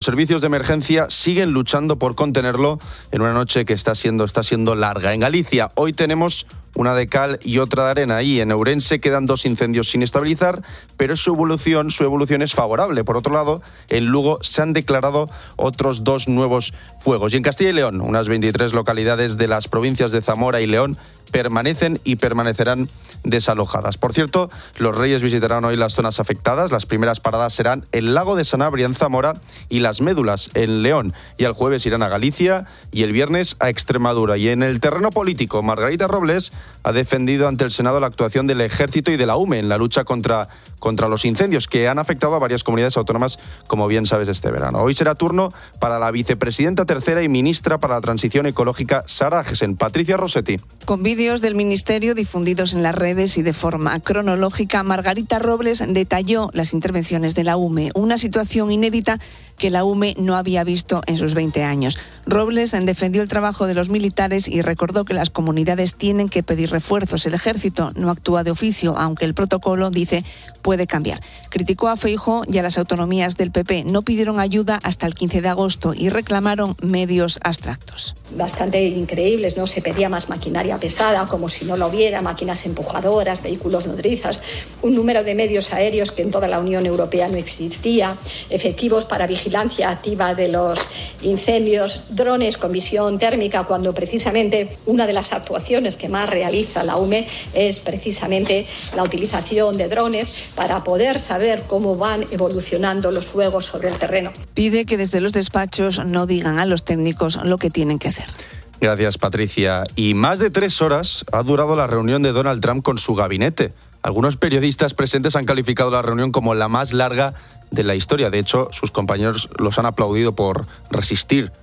Servicios de emergencia siguen luchando por contenerlo en una noche que está siendo larga. En Galicia hoy tenemos una de cal y otra de arena. Y en Ourense quedan 2 incendios sin estabilizar, pero su evolución es favorable. Por otro lado, en Lugo se han declarado otros 2 nuevos fuegos. Y en Castilla y León, unas 23 localidades de las provincias de Zamora y León permanecen y permanecerán desalojadas. Por cierto, los Reyes visitarán hoy las zonas afectadas. Las primeras paradas serán el lago de Sanabria en Zamora y Las Médulas en León. Y el jueves irán a Galicia y el viernes a Extremadura. Y en el terreno político, Margarita Robles ha defendido ante el Senado la actuación del Ejército y de la UME en la lucha contra los incendios que han afectado a varias comunidades autónomas, como bien sabes, este verano. Hoy será turno para la vicepresidenta tercera y ministra para la Transición Ecológica, Sara Agesen. Patricia Rossetti. Con vídeos del Ministerio difundidos en las redes y de forma cronológica, Margarita Robles detalló las intervenciones de la UME, una situación inédita que la UME no había visto en sus 20 años. Robles defendió el trabajo de los militares y recordó que las comunidades tienen que pedir refuerzos. El Ejército no actúa de oficio, aunque el protocolo, dice, puede cambiar. Criticó a Feijóo y a las autonomías del PP. No pidieron ayuda hasta el 15 de agosto y reclamaron medios abstractos. Bastante increíbles, ¿no? Se pedía más maquinaria pesada, como si no lo hubiera, máquinas empujadoras, vehículos nodrizas, un número de medios aéreos que en toda la Unión Europea no existía, efectivos para vigilancia activa de los incendios, drones con visión térmica, cuando precisamente una de las actuaciones que más realiza la UME es precisamente la utilización de drones para poder saber cómo van evolucionando los fuegos sobre el terreno. Pide que desde los despachos no digan a los técnicos lo que tienen que hacer. Gracias, Patricia. Y más de 3 horas ha durado la reunión de Donald Trump con su gabinete. Algunos periodistas presentes han calificado la reunión como la más larga de la historia. De hecho, sus compañeros los han aplaudido por resistir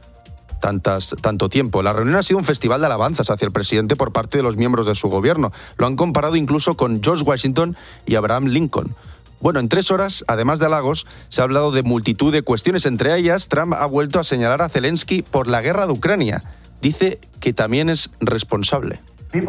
tanto tiempo. La reunión ha sido un festival de alabanzas hacia el presidente por parte de los miembros de su gobierno. Lo han comparado incluso con George Washington y Abraham Lincoln. Bueno, en 3 horas, además de halagos, se ha hablado de multitud de cuestiones. Entre ellas, Trump ha vuelto a señalar a Zelensky por la guerra de Ucrania. Dice que también es responsable.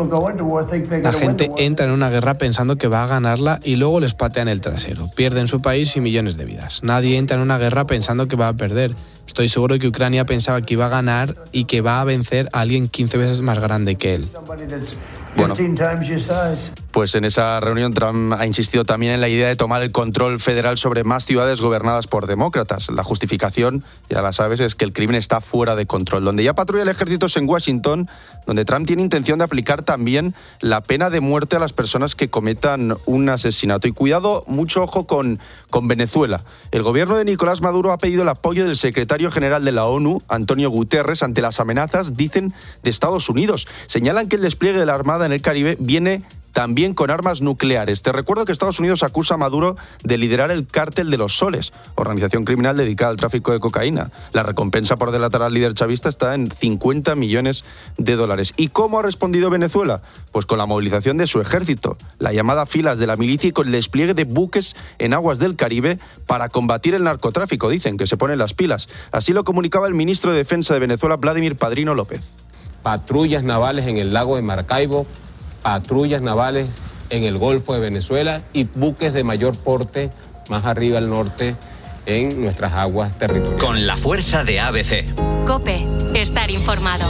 La gente entra en una guerra pensando que va a ganarla y luego les patean el trasero. Pierden su país y millones de vidas. Nadie entra en una guerra pensando que va a perder. Estoy seguro de que Ucrania pensaba que iba a ganar y que va a vencer a alguien 15 veces más grande que él. Bueno, pues en esa reunión Trump ha insistido también en la idea de tomar el control federal sobre más ciudades gobernadas por demócratas. La justificación, ya la sabes, es que el crimen está fuera de control. Donde ya patrulla el ejército es en Washington, donde Trump tiene intención de aplicar también la pena de muerte a las personas que cometan un asesinato. Y cuidado, mucho ojo con Venezuela. El gobierno de Nicolás Maduro ha pedido el apoyo del secretario general de la ONU, Antonio Guterres, ante las amenazas, dicen, de Estados Unidos. Señalan que el despliegue de la Armada en el Caribe viene también con armas nucleares. Te recuerdo que Estados Unidos acusa a Maduro de liderar el Cártel de los Soles, organización criminal dedicada al tráfico de cocaína. La recompensa por delatar al líder chavista está en $50 millones. ¿Y cómo ha respondido Venezuela? Pues con la movilización de su ejército, la llamada filas de la milicia y con el despliegue de buques en aguas del Caribe para combatir el narcotráfico. Dicen que se ponen las pilas. Así lo comunicaba el ministro de Defensa de Venezuela, Vladimir Padrino López. Patrullas navales en el lago de Maracaibo, patrullas navales en el Golfo de Venezuela y buques de mayor porte más arriba al norte en nuestras aguas territoriales. Con la fuerza de ABC. COPE, estar informado.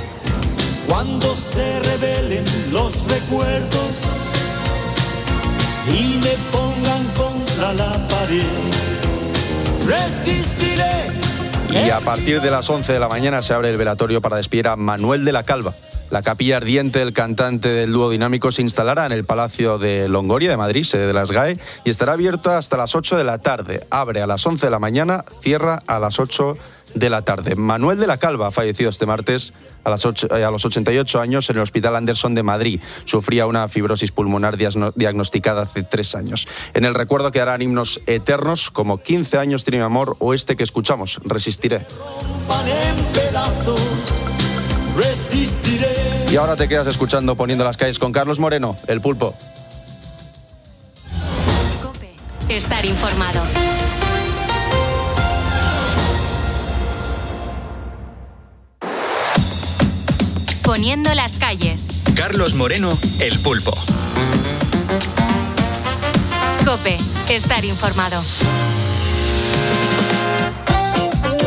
Cuando se revelen los recuerdos y me pongan contra la pared, resistiré. Y a partir de las 11 de la mañana se abre el velatorio para despedir a Manuel de la Calva. La capilla ardiente del cantante del dúo dinámico se instalará en el Palacio de Longoria de Madrid, sede de la SGAE, y estará abierta hasta las 8 de la tarde. Abre a las 11 de la mañana, cierra a las 8 de la tarde. Manuel de la Calva ha fallecido este martes a los 88 años en el Hospital Anderson de Madrid. Sufría una fibrosis pulmonar diagnosticada hace 3 años. En el recuerdo quedarán himnos eternos como 15 años tiene mi amor o este que escuchamos, Resistiré. Y ahora te quedas escuchando Poniendo las calles con Carlos Moreno, El Pulpo. COPE, estar informado. Poniendo las calles. Carlos Moreno, El Pulpo. COPE, estar informado.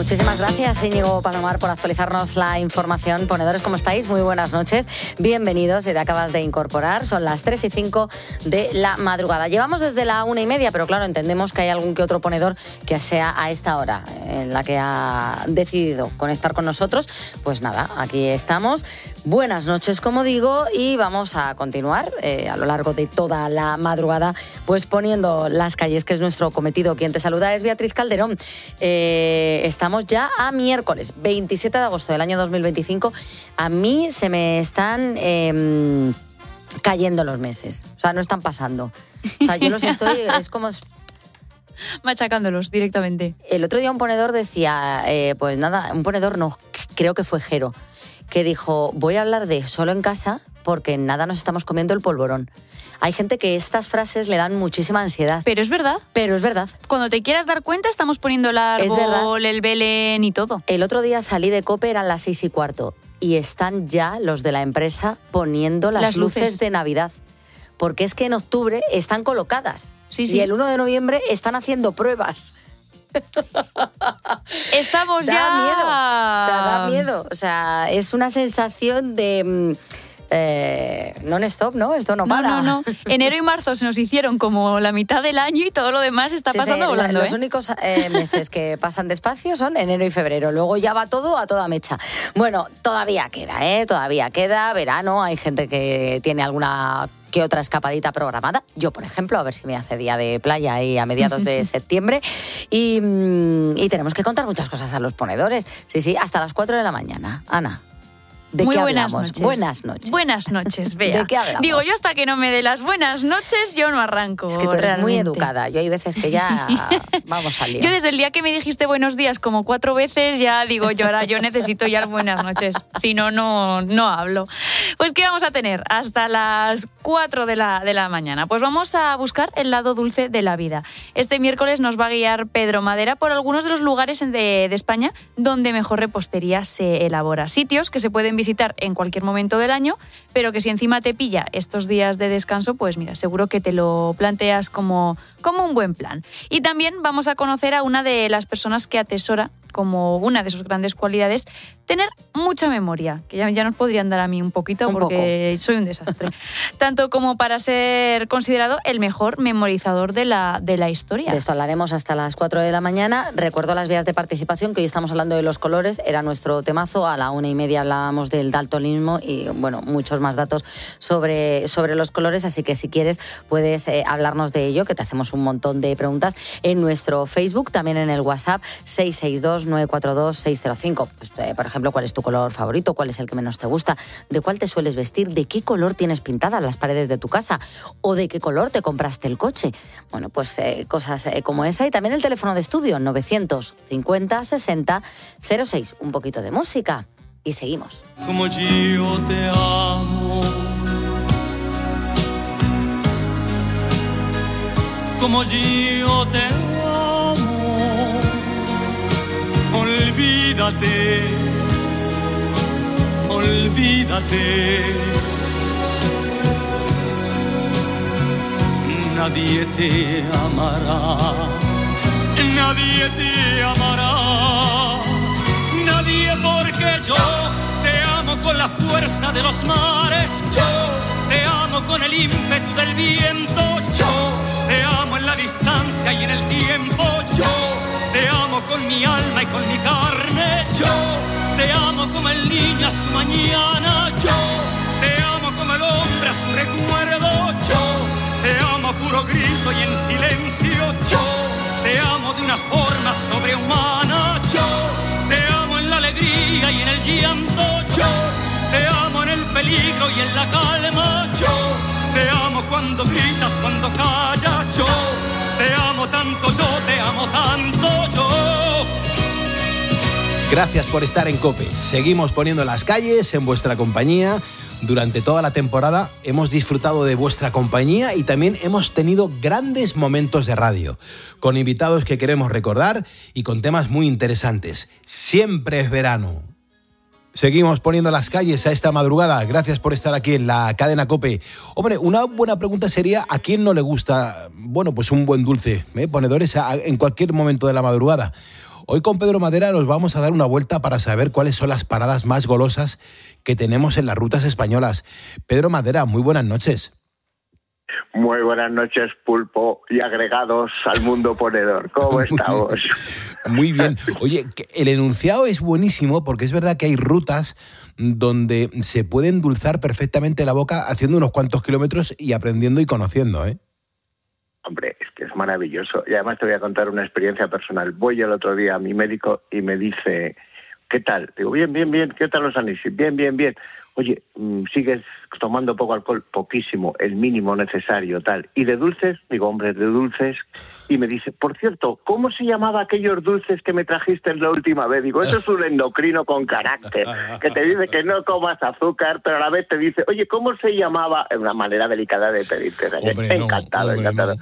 Muchísimas gracias, Íñigo Palomar, por actualizarnos la información. Ponedores, ¿cómo estáis? Muy buenas noches. Bienvenidos, si te acabas de incorporar. Son las 3:05 de la madrugada. Llevamos desde la 1:30, pero claro, entendemos que hay algún que otro ponedor que sea a esta hora en la que ha decidido conectar con nosotros. Pues nada, aquí estamos. Buenas noches, como digo, y vamos a continuar a lo largo de toda la madrugada, pues poniendo las calles, que es nuestro cometido. Quien te saluda es Beatriz Calderón. Estamos ya a miércoles 27 de agosto del año 2025. A mí se me están cayendo los meses. O sea, no están pasando. O sea, yo los estoy... es como... machacándolos directamente. El otro día un ponedor decía, pues nada, un ponedor no, creo que fue Jero, que dijo, voy a hablar de solo en casa porque en nada nos estamos comiendo el polvorón. Hay gente que estas frases le dan muchísima ansiedad. Pero es verdad. Pero es verdad. Cuando te quieras dar cuenta, estamos poniendo el árbol, el Belén y todo. El otro día salí de COPE, eran las 6:15, y están ya los de la empresa poniendo las luces de Navidad. Porque es que en octubre están colocadas. Sí, sí. Y el 1 de noviembre están haciendo pruebas. Estamos da ya... miedo. O sea, da miedo. O sea, es una sensación de... non-stop, ¿no? Esto no para. No. Enero y marzo se nos hicieron como la mitad del año y todo lo demás está pasando volando. Los únicos meses que pasan despacio son enero y febrero. Luego ya va todo a toda mecha. Bueno, todavía queda, Todavía queda verano. Hay gente que tiene alguna que otra escapadita programada. Yo, por ejemplo, a ver si me hace día de playa ahí a mediados de septiembre. Y tenemos que contar muchas cosas a los ponedores. Sí, hasta las 4 de la mañana. Ana. ¿De Muy qué buenas hablamos? noches. Buenas noches. Buenas noches, Bea. ¿De qué hablamos? Digo, yo hasta que no me dé las buenas noches, yo no arranco. Es que tú eres realmente muy educada. Yo hay veces que ya vamos al lío. Yo desde el día que me dijiste buenos días como 4 veces, ya digo yo, ahora yo necesito ya buenas noches. Si no, no hablo. Pues, ¿qué vamos a tener hasta las 4 de la mañana? Pues vamos a buscar el lado dulce de la vida. Este miércoles nos va a guiar Pedro Madera por algunos de los lugares de España donde mejor repostería se elabora. Sitios que se pueden visitar en cualquier momento del año, pero que si encima te pilla estos días de descanso, pues mira, seguro que te lo planteas como un buen plan. Y también vamos a conocer a una de las personas que atesora como una de sus grandes cualidades tener mucha memoria, que ya nos podrían dar a mí un poquito porque soy un desastre. Tanto como para ser considerado el mejor memorizador de la historia. De esto hablaremos hasta las 4 de la mañana. Recuerdo las vías de participación, que hoy estamos hablando de los colores, era nuestro temazo. A la 1:30 hablábamos del daltonismo y, bueno, muchos más datos sobre los colores, así que si quieres puedes hablarnos de ello, que te hacemos un montón de preguntas en nuestro Facebook, también en el WhatsApp 662-942-605. Pues, por ejemplo, ¿cuál es tu color favorito? ¿Cuál es el que menos te gusta? ¿De cuál te sueles vestir? ¿De qué color tienes pintadas las paredes de tu casa? ¿O de qué color te compraste el coche? Bueno, pues cosas como esa. Y también el teléfono de estudio 950-60-06. Un poquito de música y seguimos. Como yo te amo, como yo te amo, olvídate, olvídate. Nadie te amará, nadie te amará, nadie, porque yo te amo con la fuerza de los mares, yo te amo con el ímpetu del viento, yo te amo en la distancia y en el tiempo, yo te amo con mi alma y con mi carne, yo te amo como el niño a su mañana, yo te amo como el hombre a su recuerdo, yo te amo a puro grito y en silencio, yo te amo de una forma sobrehumana, yo te amo en la alegría y en el llanto, yo te amo en el peligro y en la calma, yo te amo cuando gritas, cuando callas, yo te amo tanto, yo te amo tanto, yo. Gracias por estar en COPE. Seguimos poniendo las calles en vuestra compañía. Durante toda la temporada hemos disfrutado de vuestra compañía y también hemos tenido grandes momentos de radio, con invitados que queremos recordar y con temas muy interesantes. Siempre es verano. Seguimos poniendo las calles a esta madrugada. Gracias por estar aquí en la cadena COPE. Hombre, una buena pregunta sería, ¿a quién no le gusta, bueno, pues un buen dulce? Ponedores en cualquier momento de la madrugada. Hoy con Pedro Madera nos vamos a dar una vuelta para saber cuáles son las paradas más golosas que tenemos en las rutas españolas. Pedro Madera, muy buenas noches. Muy buenas noches, Pulpo y agregados al mundo ponedor. ¿Cómo estamos? Muy bien. Oye, el enunciado es buenísimo porque es verdad que hay rutas donde se puede endulzar perfectamente la boca haciendo unos cuantos kilómetros y aprendiendo y conociendo, ¿eh? Hombre, es que es maravilloso. Y además te voy a contar una experiencia personal. Voy el otro día a mi médico y me dice, ¿qué tal? Digo, bien. ¿Qué tal los análisis? Bien. Oye, ¿sigues tomando poco alcohol? Poquísimo, el mínimo necesario, tal. ¿Y de dulces? Digo, hombre, de dulces. Y me dice, por cierto, ¿cómo se llamaba aquellos dulces que me trajiste la última vez? Digo, eso es un endocrino con carácter, que te dice que no comas azúcar, pero a la vez te dice, oye, ¿cómo se llamaba? Es una manera delicada de pedirte. Encantado. No.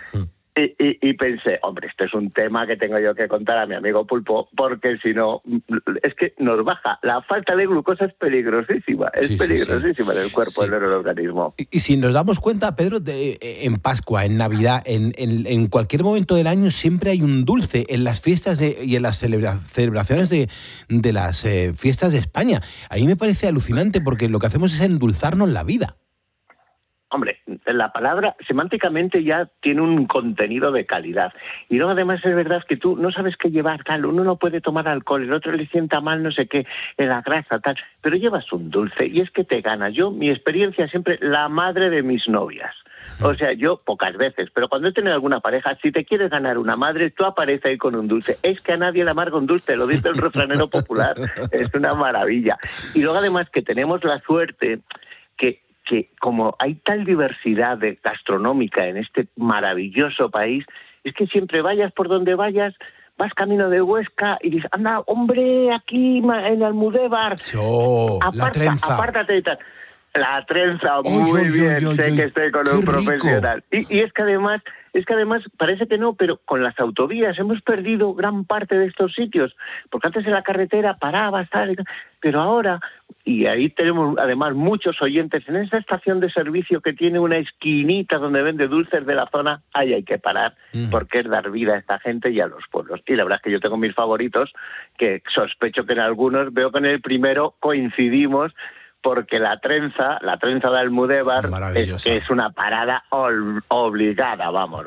Y pensé, hombre, esto es un tema que tengo yo que contar a mi amigo Pulpo, porque si no, es que nos baja. La falta de glucosa es peligrosísima, en el cuerpo, en el organismo. Y si nos damos cuenta, Pedro, en Pascua, en Navidad, en cualquier momento del año siempre hay un dulce en las fiestas y en las celebraciones de las fiestas de España. A mí me parece alucinante porque lo que hacemos es endulzarnos la vida. Hombre, la palabra semánticamente ya tiene un contenido de calidad. Y luego además es verdad que tú no sabes qué llevar, tal. Uno no puede tomar alcohol, el otro le sienta mal no sé qué, en la grasa, tal. Pero llevas un dulce y es que te ganas. Yo, mi experiencia siempre, la madre de mis novias. O sea, yo pocas veces, pero cuando he tenido alguna pareja, si te quieres ganar una madre, tú apareces ahí con un dulce. Es que a nadie le amarga un dulce, lo dice el refranero popular. Es una maravilla. Y luego además que tenemos la suerte que como hay tal diversidad gastronómica en este maravilloso país, es que siempre vayas por donde vayas, vas camino de Huesca y dices, anda, hombre, aquí en Almudévar, la trenza. Apártate y tal. La trenza, muy bien, sé que estoy con un profesional. Y es que además parece que no, pero con las autovías hemos perdido gran parte de estos sitios, porque antes en la carretera parabas, tal, pero ahora, y ahí tenemos además muchos oyentes, en esa estación de servicio que tiene una esquinita donde vende dulces de la zona, ahí hay que parar, porque es dar vida a esta gente y a los pueblos. Y la verdad es que yo tengo mis favoritos, que sospecho que en algunos, veo que en el primero coincidimos, porque la trenza de Almudévar es una parada obligada. Vamos.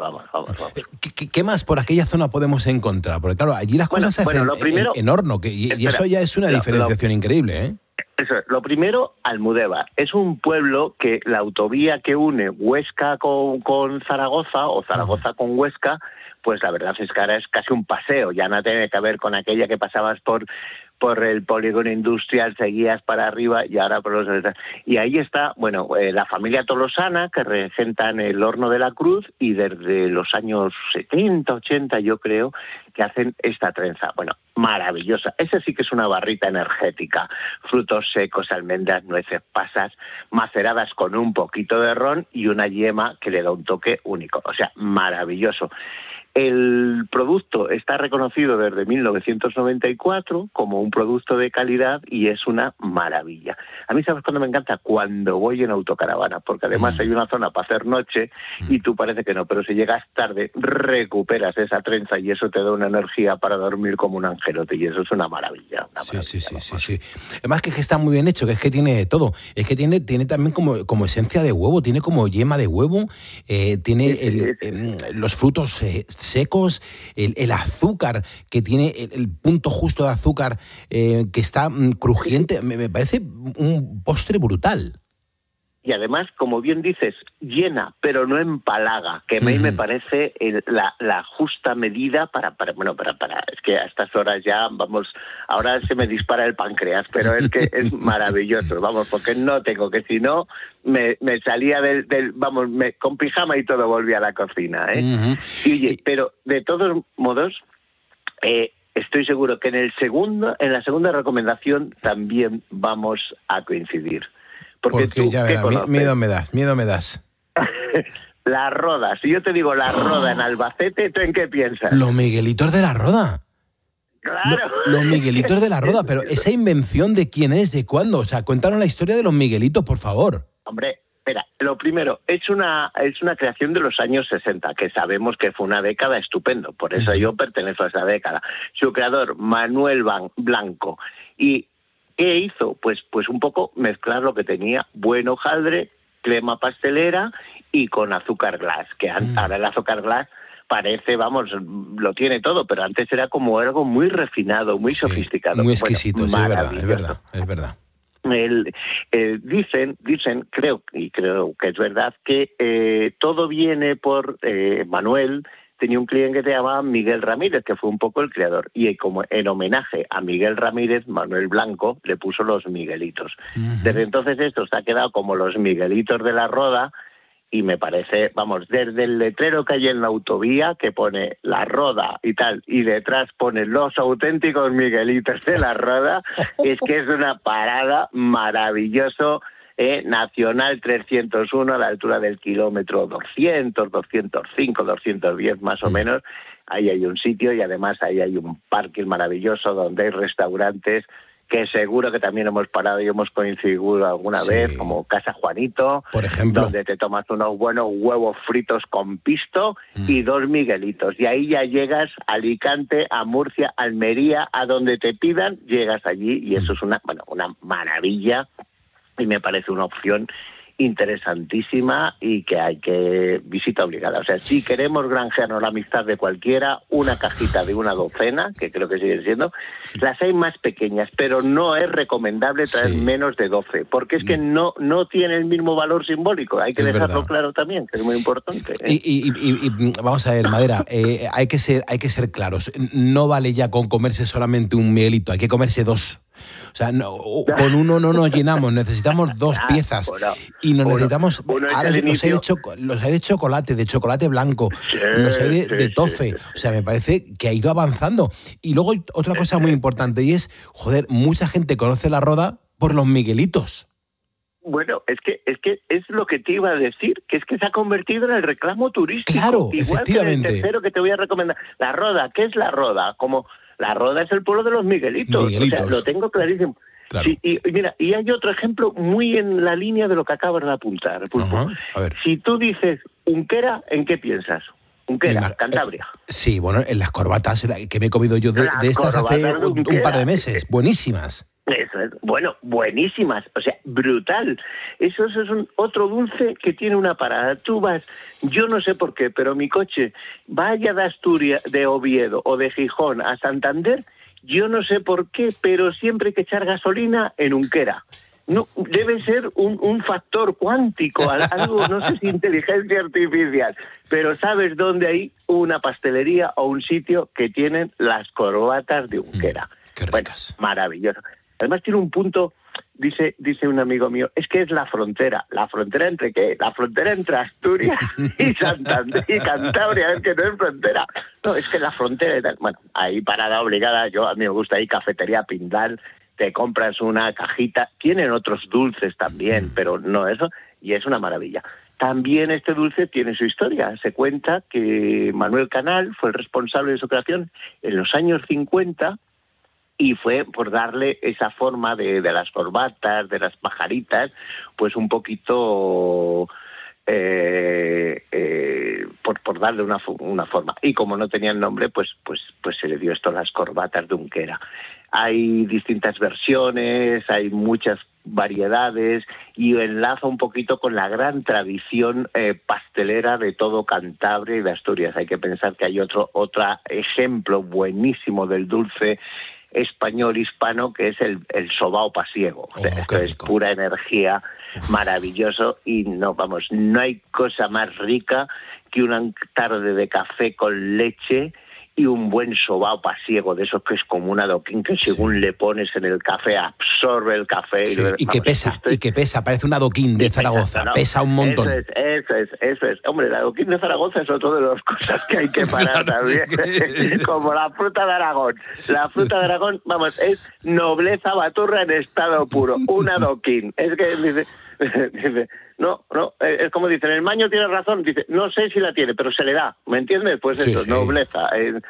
¿Qué más por aquella zona podemos encontrar? Porque claro, allí las cosas se hacen en horno, y eso ya es una diferenciación increíble, ¿eh? Eso es. Lo primero, Almudévar. Es un pueblo que la autovía que une Huesca con Zaragoza, o Zaragoza con Huesca, pues la verdad es que ahora es casi un paseo. Ya no tiene que ver con aquella que pasabas por el polígono industrial, seguías para arriba y ahora por los... Y ahí está, la familia Tolosana, que regentan el Horno de la Cruz, y desde los años 70, 80, yo creo, que hacen esta trenza. Bueno, maravillosa. Esa sí que es una barrita energética. Frutos secos, almendras, nueces, pasas, maceradas con un poquito de ron y una yema que le da un toque único. O sea, maravilloso. El producto está reconocido desde 1994 como un producto de calidad y es una maravilla. A mí, ¿sabes cuándo me encanta? Cuando voy en autocaravana, porque además hay una zona para hacer noche y tú parece que no, pero si llegas tarde recuperas esa trenza y eso te da una energía para dormir como un angelote y eso es una maravilla. Sí. Además que está muy bien hecho, que es que tiene todo. Es que tiene también como esencia de huevo, tiene como yema de huevo, tiene los frutos secos, el azúcar, que tiene el punto justo de azúcar, que está crujiente. Me parece un postre brutal. Y además, como bien dices, llena, pero no empalaga, que a mí me parece la justa medida para es que a estas horas ya, ahora se me dispara el páncreas, pero es que es maravilloso, porque no tengo que, si no, me salía con pijama y todo volvía a la cocina, ¿eh? Y oye, pero de todos modos, estoy seguro que en la segunda recomendación también vamos a coincidir. Porque ya verás, miedo me das. La Roda. Si yo te digo La Roda en Albacete, ¿tú en qué piensas? Los Miguelitos de la Roda. Claro. Los Miguelitos de la Roda, pero esa invención, ¿de quién es? ¿De cuándo? O sea, cuéntanos la historia de los Miguelitos, por favor. Hombre, Mira, lo primero, es una creación de los años 60, que sabemos que fue una década estupendo, por eso yo pertenezco a esa década. Su creador, Manuel Blanco. ¿Y qué hizo? Pues un poco mezclar lo que tenía, buen hojaldre, crema pastelera y con azúcar glass, que ahora el azúcar glass parece, vamos, lo tiene todo, pero antes era como algo muy refinado, muy sofisticado. Muy exquisito, sí, es verdad. Dicen, creo que es verdad, que todo viene por Manuel. Tenía un cliente que se llamaba Miguel Ramírez, que fue un poco el creador, y como en homenaje a Miguel Ramírez, Manuel Blanco le puso los Miguelitos. Desde entonces esto se ha quedado como los Miguelitos de la Roda, y me parece, vamos, desde el letrero que hay en la autovía, que pone La Roda y tal, y detrás pone los auténticos Miguelitos de la Roda, es que es una parada maravilloso, Nacional 301, a la altura del kilómetro 200, 205, 210 más o menos. Ahí hay un sitio y además ahí hay un parking maravilloso donde hay restaurantes que seguro que también hemos parado y hemos coincidido alguna vez, como Casa Juanito, por ejemplo, donde te tomas unos buenos huevos fritos con pisto y 2 Miguelitos. Y ahí ya llegas a Alicante, a Murcia, Almería, a donde te pidan, llegas allí y eso es una maravilla y me parece una opción interesantísima y que hay que visita obligada. O sea, si queremos granjearnos la amistad de cualquiera, una cajita de una docena, que creo que siguen siendo, las hay más pequeñas, pero no es recomendable traer menos de 12, porque es que no tiene el mismo valor simbólico. Hay que dejarlo claro también, que es muy importante. Y vamos a ver, Madera, hay que ser claros. No vale ya con comerse solamente un Miguelito, hay que comerse 2. O sea, con uno no nos llenamos, necesitamos 2 piezas. Y nos necesitamos. Ahora los hay de chocolate blanco, los hay de tofe. O sea, me parece que ha ido avanzando. Y luego otra cosa muy importante y es, mucha gente conoce la Roda por los Miguelitos. Bueno, es que es lo que te iba a decir, que es que se ha convertido en el reclamo turístico. Claro, igual efectivamente. Que el tercero que te voy a recomendar. La Roda, ¿qué es la Roda? Como la Roda es el pueblo de los Miguelitos. O sea, lo tengo clarísimo. Claro. Sí, y mira, y hay otro ejemplo muy en la línea de lo que acabas de apuntar, Pulpo. A ver. Si tú dices Unquera, ¿en qué piensas? Unquera, Cantabria. Sí, bueno, en las corbatas que me he comido yo de estas hace un par de meses. Buenísimas. Eso es, bueno, buenísimas, o sea, brutal. Eso es otro dulce que tiene una parada. Tú vas, yo no sé por qué, pero mi coche vaya de Asturias, de Oviedo o de Gijón a Santander, yo no sé por qué, pero siempre hay que echar gasolina en Unquera. No, debe ser un factor cuántico, algo, no sé si inteligencia artificial, pero ¿sabes dónde hay una pastelería o un sitio que tienen las corbatas de Unquera? Qué ricas. Bueno, maravilloso. Además tiene un punto, dice un amigo mío, es que es la frontera. ¿La frontera entre qué? La frontera entre Asturias y Santander y Cantabria, es que no es frontera. No, es que la frontera y tal. Bueno, ahí parada obligada, a mí me gusta ahí Cafetería Pindal, te compras una cajita, tienen otros dulces también, pero no eso, y es una maravilla. También este dulce tiene su historia. Se cuenta que Manuel Canal fue el responsable de su creación en los años 50, y fue por darle esa forma de las corbatas, de las pajaritas, pues un poquito por darle una forma. Y como no tenían nombre, pues se le dio esto, las corbatas de Unquera. Hay distintas versiones, hay muchas variedades y enlaza un poquito con la gran tradición pastelera de todo Cantabria y de Asturias. Hay que pensar que hay otro ejemplo buenísimo del dulce español hispano, que es el sobao pasiego. O sea, esto es pura energía, maravilloso, y no hay cosa más rica que una tarde de café con leche y un buen sobao pasiego, de esos que es como un adoquín que según le pones en el café absorbe el café. Sí, y que pesa, parece un adoquín de Zaragoza, pesa un montón. Eso es. Hombre, el adoquín de Zaragoza es otro de las cosas que hay que parar también, como la fruta de Aragón. La fruta de Aragón, es nobleza baturra en estado puro, un adoquín. Es que dice, no, es como dicen, el maño tiene razón, dice, no sé si la tiene, pero se le da, ¿me entiendes? Pues eso, sí. Nobleza.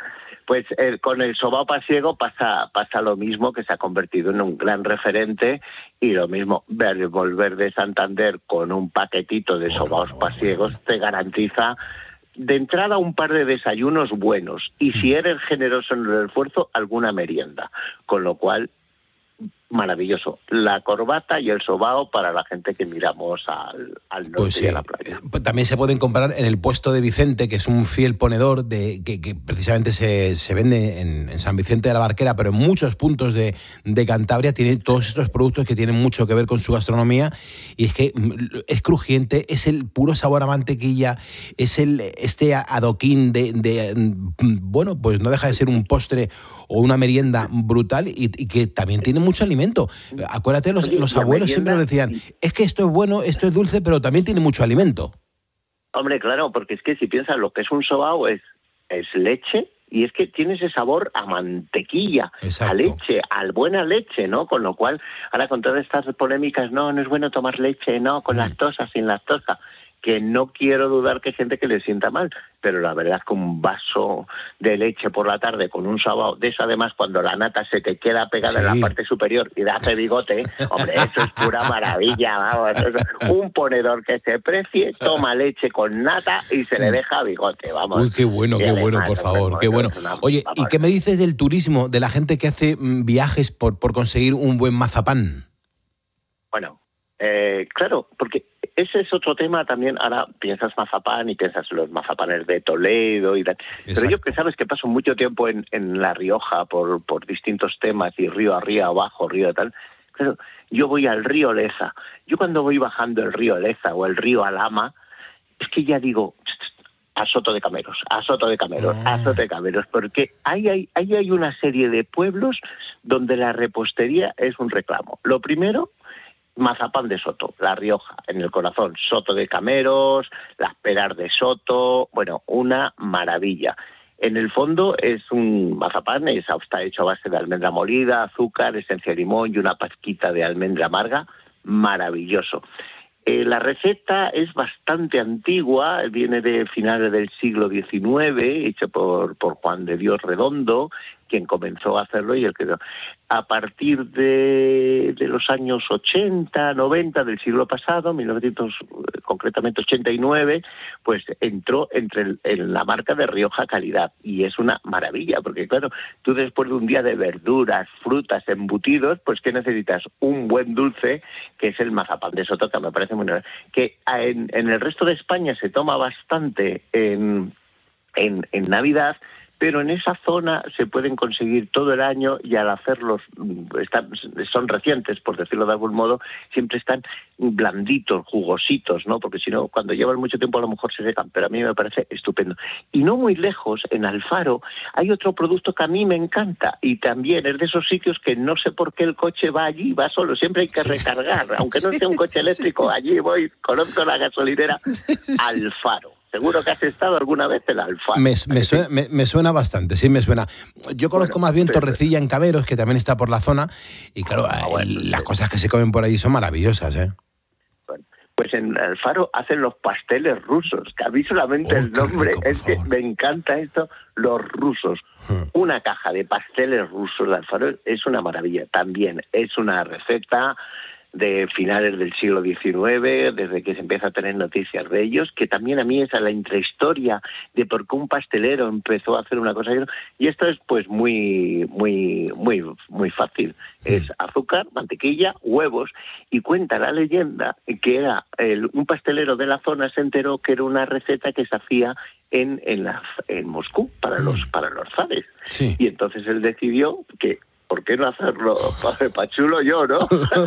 Pues con el sobao pasiego pasa lo mismo, que se ha convertido en un gran referente, y lo mismo, volver de Santander con un paquetito de sobaos pasiegos te garantiza de entrada un par de desayunos buenos, y si eres generoso en el esfuerzo, alguna merienda, con lo cual maravilloso. La corbata y el sobao para la gente que miramos al norte, pues sí, y a la playa. También se pueden comprar en el puesto de Vicente, que es un fiel ponedor que precisamente se vende en San Vicente de la Barquera, pero en muchos puntos de Cantabria. Tiene todos estos productos que tienen mucho que ver con su gastronomía, y es que es crujiente, es el puro sabor a mantequilla, es este adoquín bueno, pues no deja de ser un postre o una merienda brutal, y que también tiene mucho alimento. Acuérdate, los abuelos siempre nos decían, es que esto es bueno, esto es dulce, pero también tiene mucho alimento. Hombre, claro, porque es que si piensas, lo que es un sobao es leche, y es que tiene ese sabor a mantequilla, a leche, a buena leche, ¿no? Con lo cual, ahora con todas estas polémicas, no es bueno tomar leche, no, con lactosa, sin lactosa, que no quiero dudar que hay gente que le sienta mal, pero la verdad es que un vaso de leche por la tarde con un sabao, de eso además cuando la nata se te queda pegada en la parte superior y da hace bigote, hombre, eso es pura maravilla, vamos. Un ponedor que se precie, toma leche con nata y se le deja bigote, vamos. Uy, qué bueno, por favor, qué bueno. Oye, ¿y qué me dices del turismo, de la gente que hace viajes por conseguir un buen mazapán? Bueno, claro, porque ese es otro tema también. Ahora piensas mazapán y piensas los mazapanes de Toledo y tal. Pero yo, que sabes que paso mucho tiempo en La Rioja por distintos temas, y río arriba, abajo, río tal. Claro, yo voy al río Leza. Yo cuando voy bajando el río Leza o el río Alhama, es que ya digo, a Soto de Cameros, porque ahí hay una serie de pueblos donde la repostería es un reclamo. Lo primero, mazapán de Soto, La Rioja, en el corazón, Soto de Cameros, las peras de Soto, bueno, una maravilla. En el fondo es un mazapán, está hecho a base de almendra molida, azúcar, esencia de limón y una pazquita de almendra amarga, maravilloso. La receta es bastante antigua, viene de finales del siglo XIX, hecho por Juan de Dios Redondo, quien comenzó a hacerlo, y el que a partir de los años 80, 90 del siglo pasado, 1900, concretamente 89, pues entró en la marca de Rioja Calidad, y es una maravilla, porque claro, tú después de un día de verduras, frutas, embutidos, pues ¿qué necesitas? Un buen dulce, que es el mazapán de Soto, que me parece muy bueno, que en el resto de España se toma bastante en Navidad, pero en esa zona se pueden conseguir todo el año, y al hacerlos, son recientes, por decirlo de algún modo, siempre están blanditos, jugositos, ¿no? Porque si no, cuando llevan mucho tiempo a lo mejor se secan, pero a mí me parece estupendo. Y no muy lejos, en Alfaro, hay otro producto que a mí me encanta, y también es de esos sitios que no sé por qué el coche va allí, va solo, siempre hay que recargar, aunque no sea un coche eléctrico, allí voy, conozco la gasolinera Alfaro. Seguro que has estado alguna vez en Alfaro. Me suena bastante, sí me suena. Yo conozco más bien Torrecilla en Cameros, que también está por la zona, y claro, las cosas que se comen por ahí son maravillosas, ¿eh? Bueno, pues en Alfaro hacen los pasteles rusos, que a mí solamente el nombre es que me encanta esto, los rusos. Una caja de pasteles rusos de Alfaro es una maravilla. También es una receta de finales del siglo XIX, desde que se empieza a tener noticias de ellos, que también a mí esa es la intrahistoria de por qué un pastelero empezó a hacer una cosa, y esto es pues muy fácil. Es azúcar, mantequilla, huevos, y cuenta la leyenda que era un pastelero de la zona se enteró que era una receta que se hacía en Moscú para los zares. Sí. Y entonces él decidió que ¿por qué no hacerlo para chulo yo, no?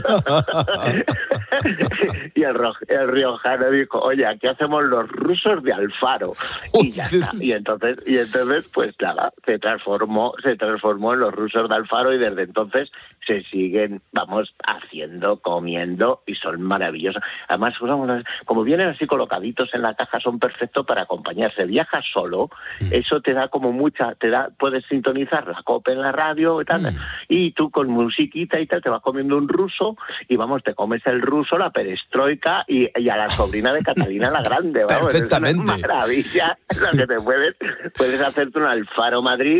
Y el riojano dijo, oye, aquí hacemos los rusos de Alfaro. Y ya está. Y entonces pues nada, se transformó en los rusos de Alfaro, y desde entonces se siguen, haciendo, comiendo, y son maravillosos. Además, como vienen así colocaditos en la caja, son perfectos para acompañarse. Viajas solo, eso te da como puedes sintonizar la COPE en la radio y tal, y tú con musiquita y tal te vas comiendo un ruso, y te comes el ruso, la perestroika y a la sobrina de Catalina la Grande, Perfectamente. Es una maravilla lo que te puedes hacerte un Alfaro Madrid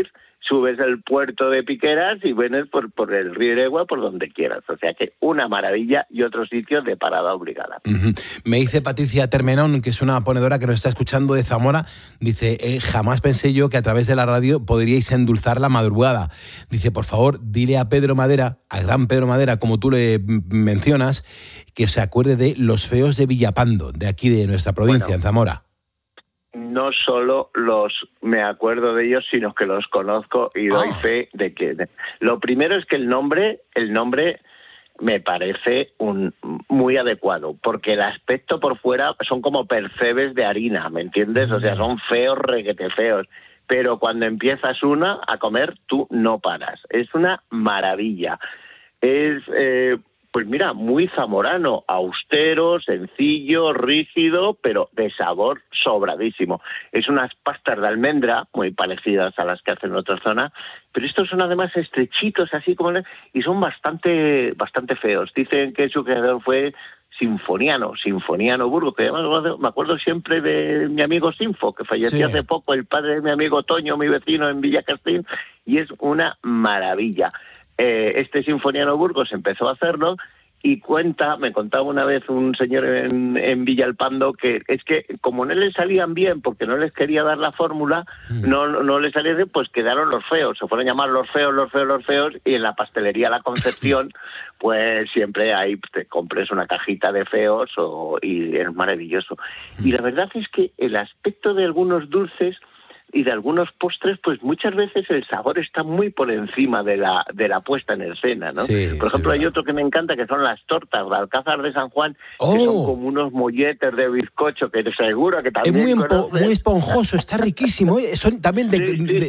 subes el puerto de Piqueras y vienes por el río Iregua, por donde quieras. O sea que una maravilla y otro sitio de parada obligada. Me dice Patricia Termenón, que es una ponedora que nos está escuchando de Zamora, dice, jamás pensé yo que a través de la radio podríais endulzar la madrugada. Dice, por favor, dile a Pedro Madera, al gran Pedro Madera, como tú le mencionas, que se acuerde de Los Feos de Villapando, de aquí de nuestra provincia, en Zamora. No solo me acuerdo de ellos, sino que los conozco y doy fe de que... Lo primero es que el nombre me parece muy adecuado, porque el aspecto por fuera son como percebes de harina, ¿me entiendes? O sea, son feos, requete feos, pero cuando empiezas a comer, tú no paras. Es una maravilla. Es... pues mira, muy zamorano, austero, sencillo, rígido, pero de sabor sobradísimo. Es unas pastas de almendra, muy parecidas a las que hacen en otra zona, pero estos son además estrechitos, así como... y son bastante feos. Dicen que su creador fue Sinfoniano Burgos, que además me acuerdo siempre de mi amigo Sinfo, que falleció hace poco, el padre de mi amigo Toño, mi vecino en Villacastín, y es una maravilla. Este Sinfoniano Burgos empezó a hacerlo y me contaba una vez un señor en Villalpando que es que como no les salían bien porque no les quería dar la fórmula, no les salía bien, pues quedaron los feos, se fueron a llamar los feos, y en la pastelería La Concepción pues siempre ahí te compres una cajita de feos y es maravilloso. Y la verdad es que el aspecto de algunos dulces y de algunos postres, pues muchas veces el sabor está muy por encima de la puesta en escena, ¿no? Sí, por ejemplo, hay otro que me encanta, que son las tortas de Alcázar de San Juan, que son como unos molletes de bizcocho, que seguro que también es muy esponjoso, está riquísimo. Son también de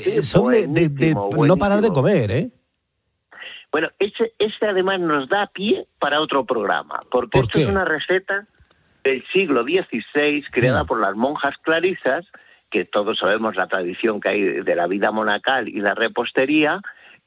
no parar de comer, ¿eh? Bueno, ese además nos da pie para otro programa, porque esto es una receta del siglo XVI, creada por las monjas clarisas, que todos sabemos la tradición que hay de la vida monacal y la repostería,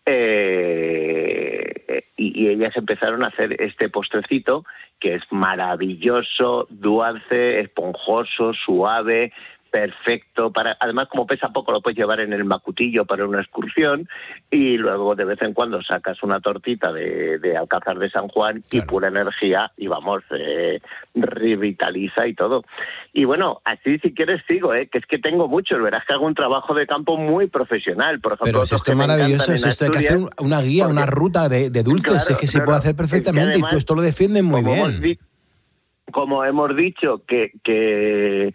y ellas empezaron a hacer este postrecito que es maravilloso, dulce, esponjoso, suave, perfecto. Además, como pesa poco, lo puedes llevar en el macutillo para una excursión, y luego de vez en cuando sacas una tortita de Alcázar de San Juan y pura energía, y vamos, revitaliza y todo. Y bueno, así si quieres sigo, que es que tengo muchos, verás que hago un trabajo de campo muy profesional. Por ejemplo, pero es esto maravilloso, es esto, hay que hacer una guía, una ruta de dulces, es que se puede hacer perfectamente, además, y tú esto lo defiendes muy bien. Como hemos dicho que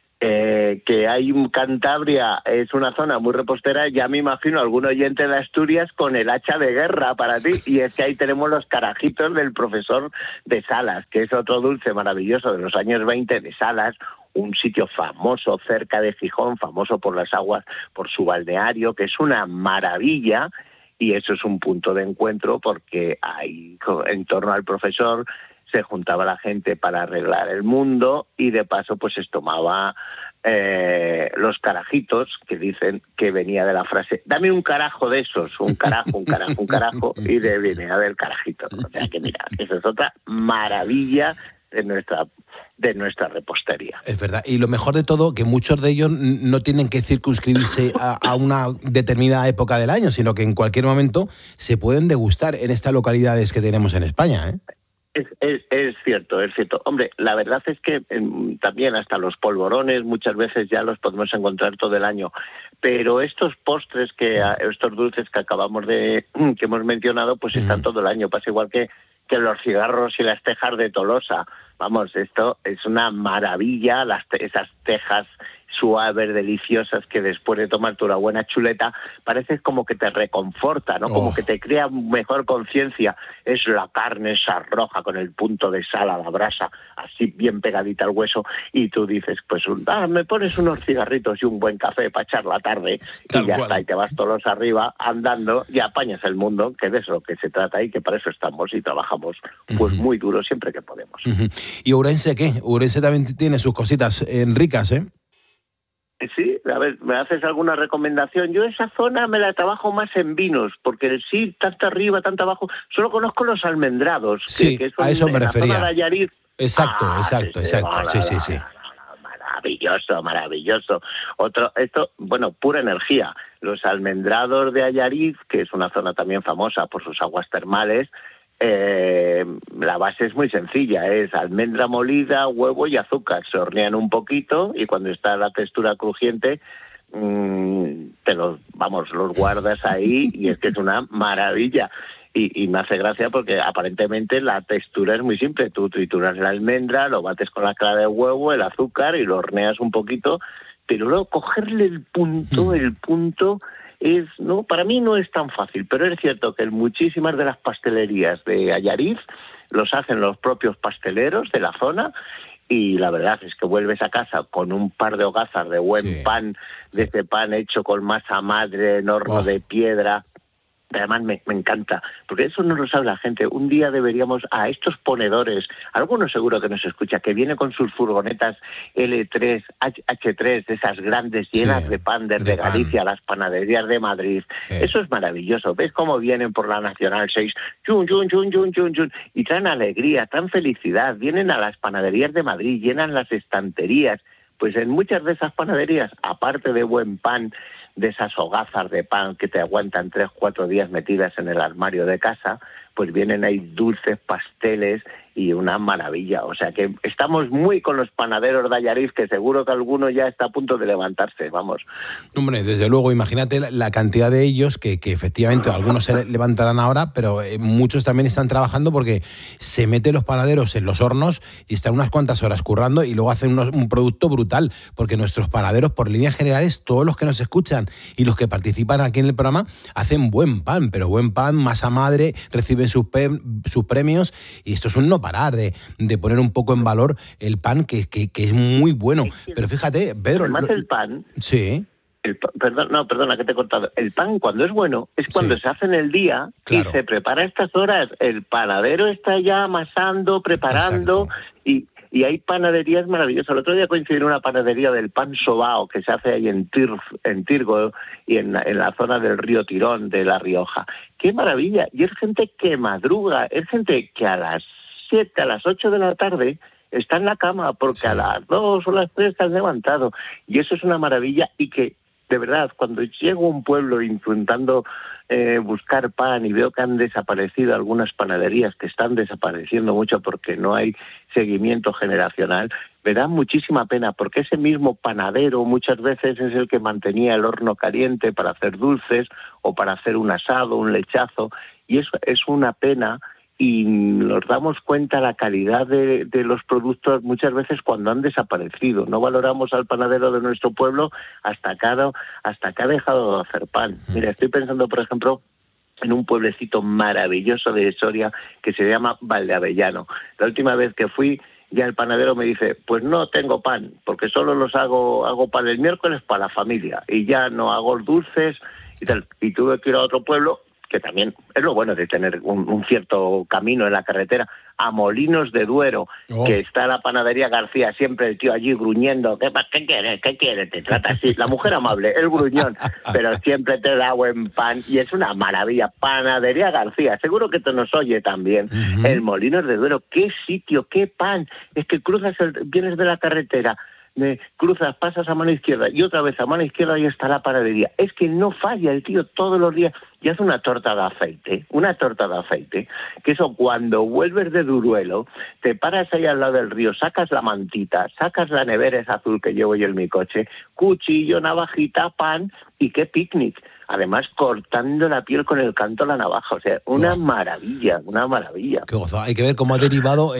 hay Cantabria, es una zona muy repostera, ya me imagino algún oyente de Asturias con el hacha de guerra para ti, y es que ahí tenemos los carajitos del profesor de Salas, que es otro dulce maravilloso de los años 20 de Salas, un sitio famoso cerca de Gijón, famoso por las aguas, por su balneario, que es una maravilla, y eso es un punto de encuentro porque ahí, en torno al profesor, se juntaba la gente para arreglar el mundo, y de paso pues se tomaba los carajitos, que dicen que venía de la frase dame un carajo de esos, un carajo, y venía del carajito. O sea que mira, esa es otra maravilla de nuestra repostería. Es verdad, y lo mejor de todo, que muchos de ellos no tienen que circunscribirse a una determinada época del año, sino que en cualquier momento se pueden degustar en estas localidades que tenemos en España, ¿eh? Es cierto. Hombre, la verdad es que también hasta los polvorones muchas veces ya los podemos encontrar todo el año, pero estos postres, estos dulces que que hemos mencionado, pues están todo el año. Pasa igual que los cigarros y las tejas de Tolosa. Vamos, esto es una maravilla, esas tejas suaves, deliciosas, que después de tomarte una buena chuleta parece como que te reconforta, ¿no? Como que te crea mejor conciencia. Es la carne esa roja con el punto de sal a la brasa, así bien pegadita al hueso, y tú dices, pues me pones unos cigarritos y un buen café para echar la tarde, y ya está, y te vas todos arriba andando y apañas el mundo, que de eso que se trata, y que para eso estamos y trabajamos pues muy duro siempre que podemos. ¿Y Ourense qué? Ourense también tiene sus cositas ricas, ¿eh? Sí, a ver, ¿me haces alguna recomendación? Yo esa zona me la trabajo más en vinos, porque sí, tanto arriba, tanto abajo, solo conozco los almendrados. Sí, que a eso me refería. Zona de Allariz. Exacto. Sí. maravilloso. Pura energía. Los almendrados de Allariz, que es una zona también famosa por sus aguas termales, la base es muy sencilla, es almendra molida, huevo y azúcar. Se hornean un poquito y cuando está la textura crujiente, los guardas ahí y es que es una maravilla. Y me hace gracia porque aparentemente la textura es muy simple. Tú trituras la almendra, lo bates con la clara de huevo, el azúcar y lo horneas un poquito, pero luego cogerle el punto es, no, para mí no es tan fácil, pero es cierto que en muchísimas de las pastelerías de Allariz los hacen los propios pasteleros de la zona. Y la verdad es que vuelves a casa con un par de hogazas de buen pan, de ese pan hecho con masa madre en horno de piedra. Además me encanta, porque eso no lo sabe la gente. Un día deberíamos a estos ponedores, algunos seguro que nos escucha, que viene con sus furgonetas L3, H3, de esas grandes llenas de pan desde Galicia, las panaderías de Madrid. Eso es maravilloso. ¿Ves cómo vienen por la Nacional 6? Chun, chun, chun, chun, chun, chun, y traen alegría, traen felicidad. Vienen a las panaderías de Madrid, llenan las estanterías. Pues en muchas de esas panaderías, aparte de buen pan, de esas hogazas de pan que te aguantan 3-4 días metidas en el armario de casa, pues vienen ahí dulces, pasteles y una maravilla. O sea que estamos muy con los panaderos de Allariz, que seguro que alguno ya está a punto de levantarse, vamos. Hombre, desde luego, imagínate la cantidad de ellos que efectivamente algunos se levantarán ahora, pero muchos también están trabajando porque se meten los panaderos en los hornos y están unas cuantas horas currando y luego hacen un producto brutal, porque nuestros panaderos, por líneas generales, todos los que nos escuchan y los que participan aquí en el programa, hacen buen pan, pero buen pan, masa madre, reciben sus premios, y esto es un no parar de poner un poco en valor el pan, que es muy bueno. Pero fíjate, Pedro... Además el pan... Sí. Perdona que te he cortado. El pan, cuando es bueno, es cuando se hace en el día y se prepara a estas horas. El panadero está ya amasando, preparando, y hay panaderías maravillosas. El otro día coincidí en una panadería del pan sobao que se hace ahí en Tirgo y en la zona del río Tirón, de La Rioja. ¡Qué maravilla! Y es gente que madruga, es gente que a las 7, a las 8 de la tarde está en la cama porque a las 2 o las 3 están levantado. Y eso es una maravilla, y que, de verdad, cuando llego a un pueblo intentando buscar pan y veo que han desaparecido algunas panaderías, que están desapareciendo mucho porque no hay seguimiento generacional, me da muchísima pena, porque ese mismo panadero muchas veces es el que mantenía el horno caliente para hacer dulces o para hacer un asado, un lechazo, y eso es una pena. Y nos damos cuenta la calidad de los productos muchas veces cuando han desaparecido. No valoramos al panadero de nuestro pueblo hasta que ha dejado de hacer pan. Mira, estoy pensando, por ejemplo, en un pueblecito maravilloso de Soria que se llama Valdeavellano. La última vez que fui, ya el panadero me dice, pues no tengo pan, porque solo hago pan el miércoles para la familia, y ya no hago dulces y tal. Y tuve que ir a otro pueblo, que también es lo bueno de tener un cierto camino en la carretera, a Molinos de Duero, que está la panadería García, siempre el tío allí gruñendo, ¿qué quieres? Te trata así, la mujer amable, el gruñón, pero siempre te da buen pan, y es una maravilla. Panadería García, seguro que te nos oye también. El Molinos de Duero, qué sitio, qué pan, es que vienes de la carretera, cruzas, pasas a mano izquierda y otra vez a mano izquierda y está la panadería. Es que no falla el tío todos los días, y hace una torta de aceite, que eso cuando vuelves de Duruelo, te paras ahí al lado del río, sacas la mantita, sacas la nevera esa azul que llevo yo en mi coche, cuchillo, navajita, pan, y qué picnic. Además, cortando la piel con el canto de la navaja. O sea, una maravilla. Qué gozo. Hay que ver cómo ha derivado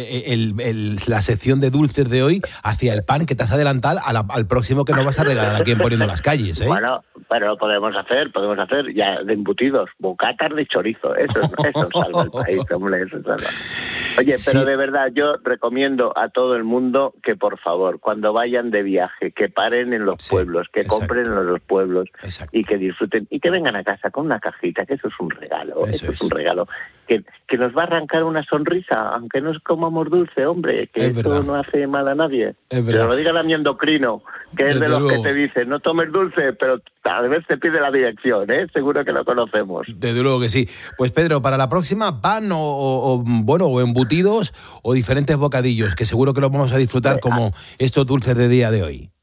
la sección de dulces de hoy hacia el pan, que te has adelantado al próximo que nos vas a regalar aquí en Poniendo las Calles, ¿eh? Bueno, pero lo podemos hacer ya de embutidos, bocatas de chorizo. Eso salva el país, hombre, eso salva. Oye, pero de verdad, yo recomiendo a todo el mundo que, por favor, cuando vayan de viaje, que paren en los pueblos, que compren en los pueblos y que disfruten. Y que vengan a casa con una cajita, que eso es un regalo, eso es un regalo, que nos va a arrancar una sonrisa, aunque no comamos dulce, hombre, que esto no hace mal a nadie. Pero lo diga a mi endocrino, que es de los que te dicen, no tomes dulce, pero tal vez te pide la dirección, seguro que lo conocemos. Desde luego que sí. Pues Pedro, para la próxima, pan o embutidos o diferentes bocadillos, que seguro que lo vamos a disfrutar como estos dulces de día de hoy.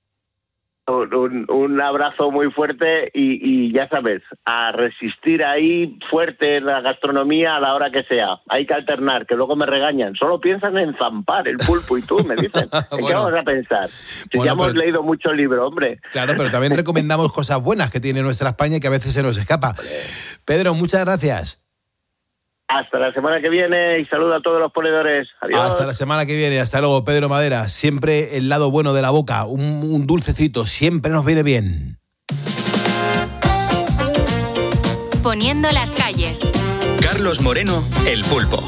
Un abrazo muy fuerte y ya sabes, a resistir ahí fuerte en la gastronomía a la hora que sea. Hay que alternar, que luego me regañan. Solo piensan en zampar el pulpo y tú, me dicen. ¿En qué vamos a pensar? Si ya hemos leído mucho libro, hombre. Claro, pero también recomendamos cosas buenas que tiene nuestra España y que a veces se nos escapa. Pedro, muchas gracias. Hasta la semana que viene y saludo a todos los ponedores. Adiós. Hasta la semana que viene. Hasta luego, Pedro Madera. Siempre el lado bueno de la boca. Un dulcecito siempre nos viene bien. Poniendo las calles. Carlos Moreno, El Pulpo.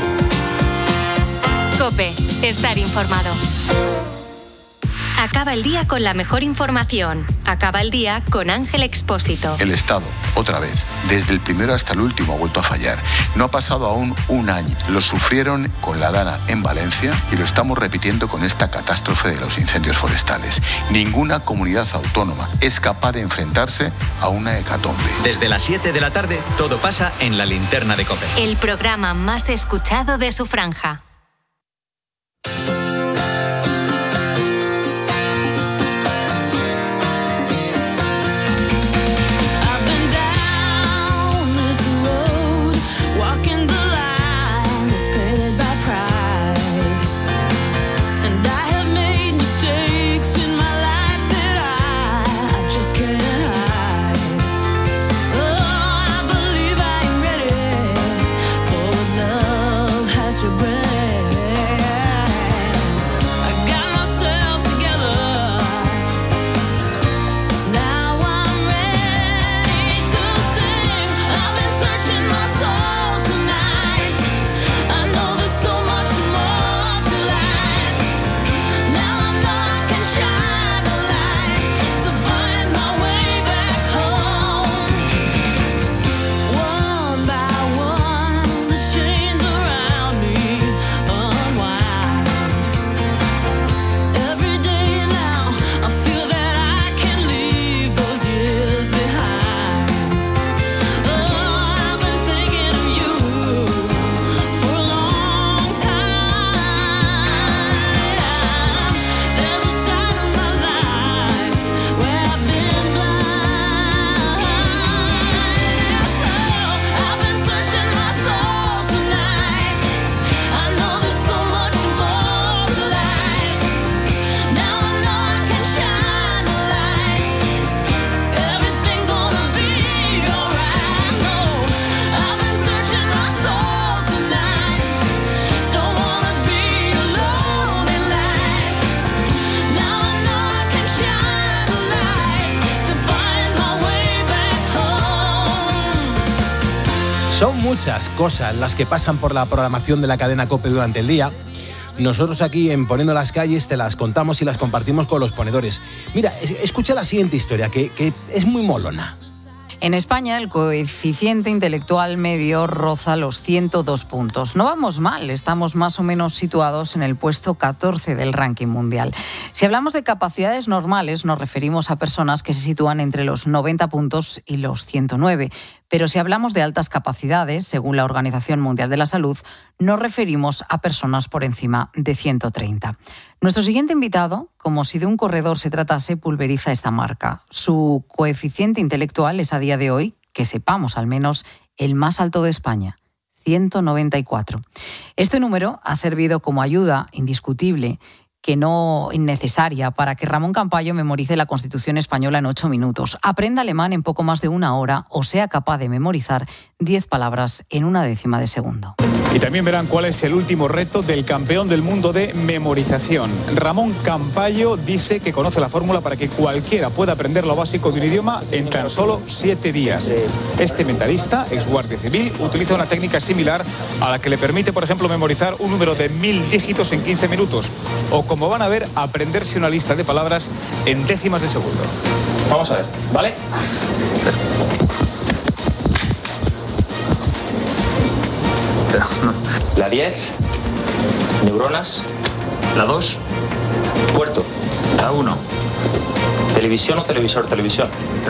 COPE. Estar informado. Acaba el día con la mejor información. Acaba el día con Ángel Expósito. El Estado, otra vez, desde el primero hasta el último, ha vuelto a fallar. No ha pasado aún un año. Lo sufrieron con la Dana en Valencia y lo estamos repitiendo con esta catástrofe de los incendios forestales. Ninguna comunidad autónoma es capaz de enfrentarse a una hecatombe. Desde las 7 de la tarde, todo pasa en la linterna de COPE. El programa más escuchado de su franja. Son muchas cosas las que pasan por la programación de la cadena COPE durante el día. Nosotros aquí en Poniendo las Calles te las contamos y las compartimos con los ponedores. Mira, escucha la siguiente historia, que es muy molona. En España, el coeficiente intelectual medio roza los 102 puntos. No vamos mal, estamos más o menos situados en el puesto 14 del ranking mundial. Si hablamos de capacidades normales, nos referimos a personas que se sitúan entre los 90 puntos y los 109. Pero si hablamos de altas capacidades, según la Organización Mundial de la Salud, nos referimos a personas por encima de 130. Nuestro siguiente invitado, como si de un corredor se tratase, pulveriza esta marca. Su coeficiente intelectual es a día de hoy, que sepamos al menos, el más alto de España, 194. Este número ha servido como ayuda indiscutible, que no innecesaria, para que Ramón Campayo memorice la Constitución española en 8 minutos, aprenda alemán en poco más de una hora o sea capaz de memorizar 10 palabras en 1/10 de segundo. Y también verán cuál es el último reto del campeón del mundo de memorización. Ramón Campayo dice que conoce la fórmula para que cualquiera pueda aprender lo básico de un idioma en tan solo 7 días. Este mentalista, ex guardia civil, utiliza una técnica similar a la que le permite, por ejemplo, memorizar un número de 1000 dígitos en 15 minutos. O, como van a ver, aprenderse una lista de palabras en décimas de segundo. Vamos a ver, ¿vale? La 10, neuronas. La 2, puerto. La 1, televisión o televisor, televisión.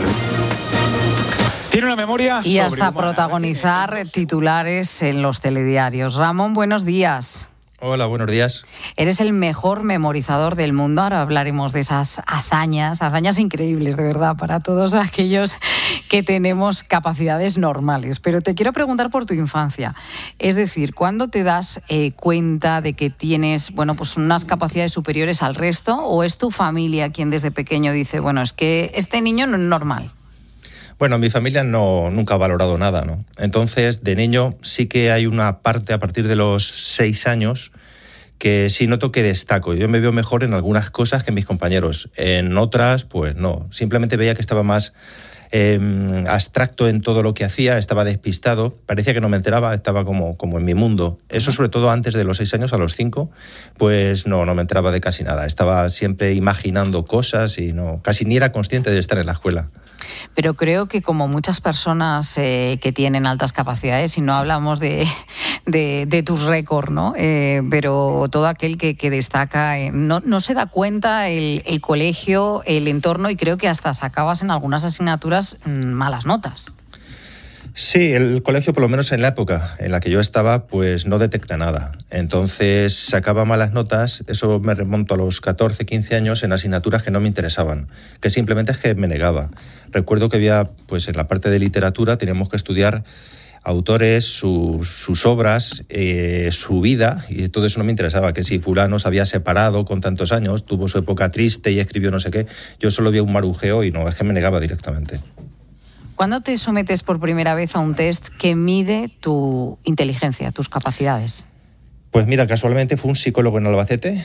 Tiene una memoria y hasta protagonizar titulares en los telediarios. Ramón, buenos días. Hola, buenos días. Eres el mejor memorizador del mundo. Ahora hablaremos de esas hazañas increíbles, de verdad, para todos aquellos que tenemos capacidades normales. Pero te quiero preguntar por tu infancia. Es decir, ¿cuándo te das cuenta de que tienes, pues unas capacidades superiores al resto? ¿O es tu familia quien desde pequeño dice, es que este niño no es normal? Bueno, mi familia nunca ha valorado nada, ¿no? Entonces, de niño sí que hay una parte a partir de los 6 años que sí noto que destaco. Yo me veo mejor en algunas cosas que mis compañeros. En otras, pues no. Simplemente veía que estaba más abstracto en todo lo que hacía, estaba despistado. Parecía que no me enteraba, estaba como en mi mundo. Eso sobre todo antes de los 6 años, a los 5, pues no me enteraba de casi nada. Estaba siempre imaginando cosas y casi ni era consciente de estar en la escuela. Pero creo que como muchas personas que tienen altas capacidades, y no hablamos de tus récords, ¿no? Pero todo aquel que destaca, no se da cuenta el colegio, el entorno, y creo que hasta sacabas en algunas asignaturas malas notas. Sí, el colegio, por lo menos en la época en la que yo estaba, pues no detecta nada. Entonces sacaba malas notas, eso me remonto a los 14, 15 años, en asignaturas que no me interesaban, que simplemente es que me negaba. Recuerdo que había, pues en la parte de literatura, teníamos que estudiar autores, sus obras, su vida, y todo eso no me interesaba, que si fulano se había separado con tantos años, tuvo su época triste y escribió no sé qué, yo solo vi un marujeo y es que me negaba directamente. ¿Cuándo te sometes por primera vez a un test que mide tu inteligencia, tus capacidades? Pues mira, casualmente fue un psicólogo en Albacete,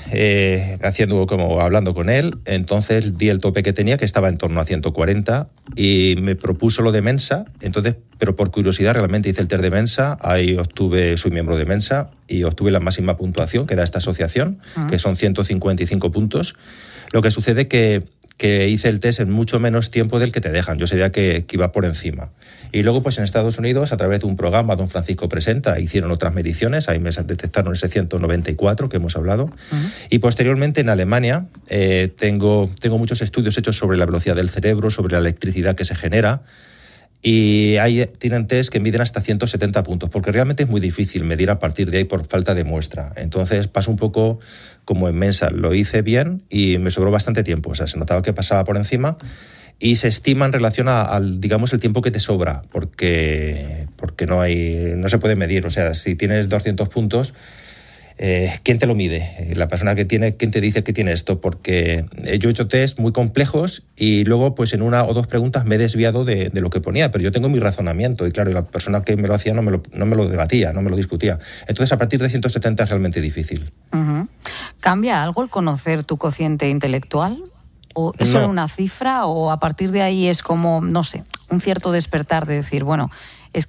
hablando con él. Entonces di el tope que tenía, que estaba en torno a 140, y me propuso lo de Mensa. Entonces, pero por curiosidad realmente hice el test de Mensa. Ahí soy miembro de Mensa y obtuve la máxima puntuación que da esta asociación, que son 155 puntos. Lo que sucede que hice el test en mucho menos tiempo del que te dejan. Yo sabía que iba por encima. Y luego, pues en Estados Unidos, a través de un programa, Don Francisco Presenta, hicieron otras mediciones, ahí me detectaron ese 194 que hemos hablado. Y posteriormente en Alemania tengo muchos estudios hechos sobre la velocidad del cerebro, sobre la electricidad que se genera. Y ahí tienen test que miden hasta 170 puntos, porque realmente es muy difícil medir a partir de ahí por falta de muestra. Entonces pasa un poco como en Mensa, lo hice bien y me sobró bastante tiempo, se notaba que pasaba por encima y se estima en relación al el tiempo que te sobra, porque no se puede medir. O sea, si tienes 200 puntos, ¿quién te lo mide? La persona que tiene, ¿quién te dice que tiene esto? Porque yo he hecho test muy complejos y luego pues en 1 o 2 preguntas me he desviado de lo que ponía, pero yo tengo mi razonamiento y claro, la persona que me lo hacía no me lo debatía, no me lo discutía. Entonces a partir de 170 es realmente difícil. ¿Cambia algo el conocer tu cociente intelectual? ¿O es solo una cifra o a partir de ahí es como, no sé, un cierto despertar de decir, es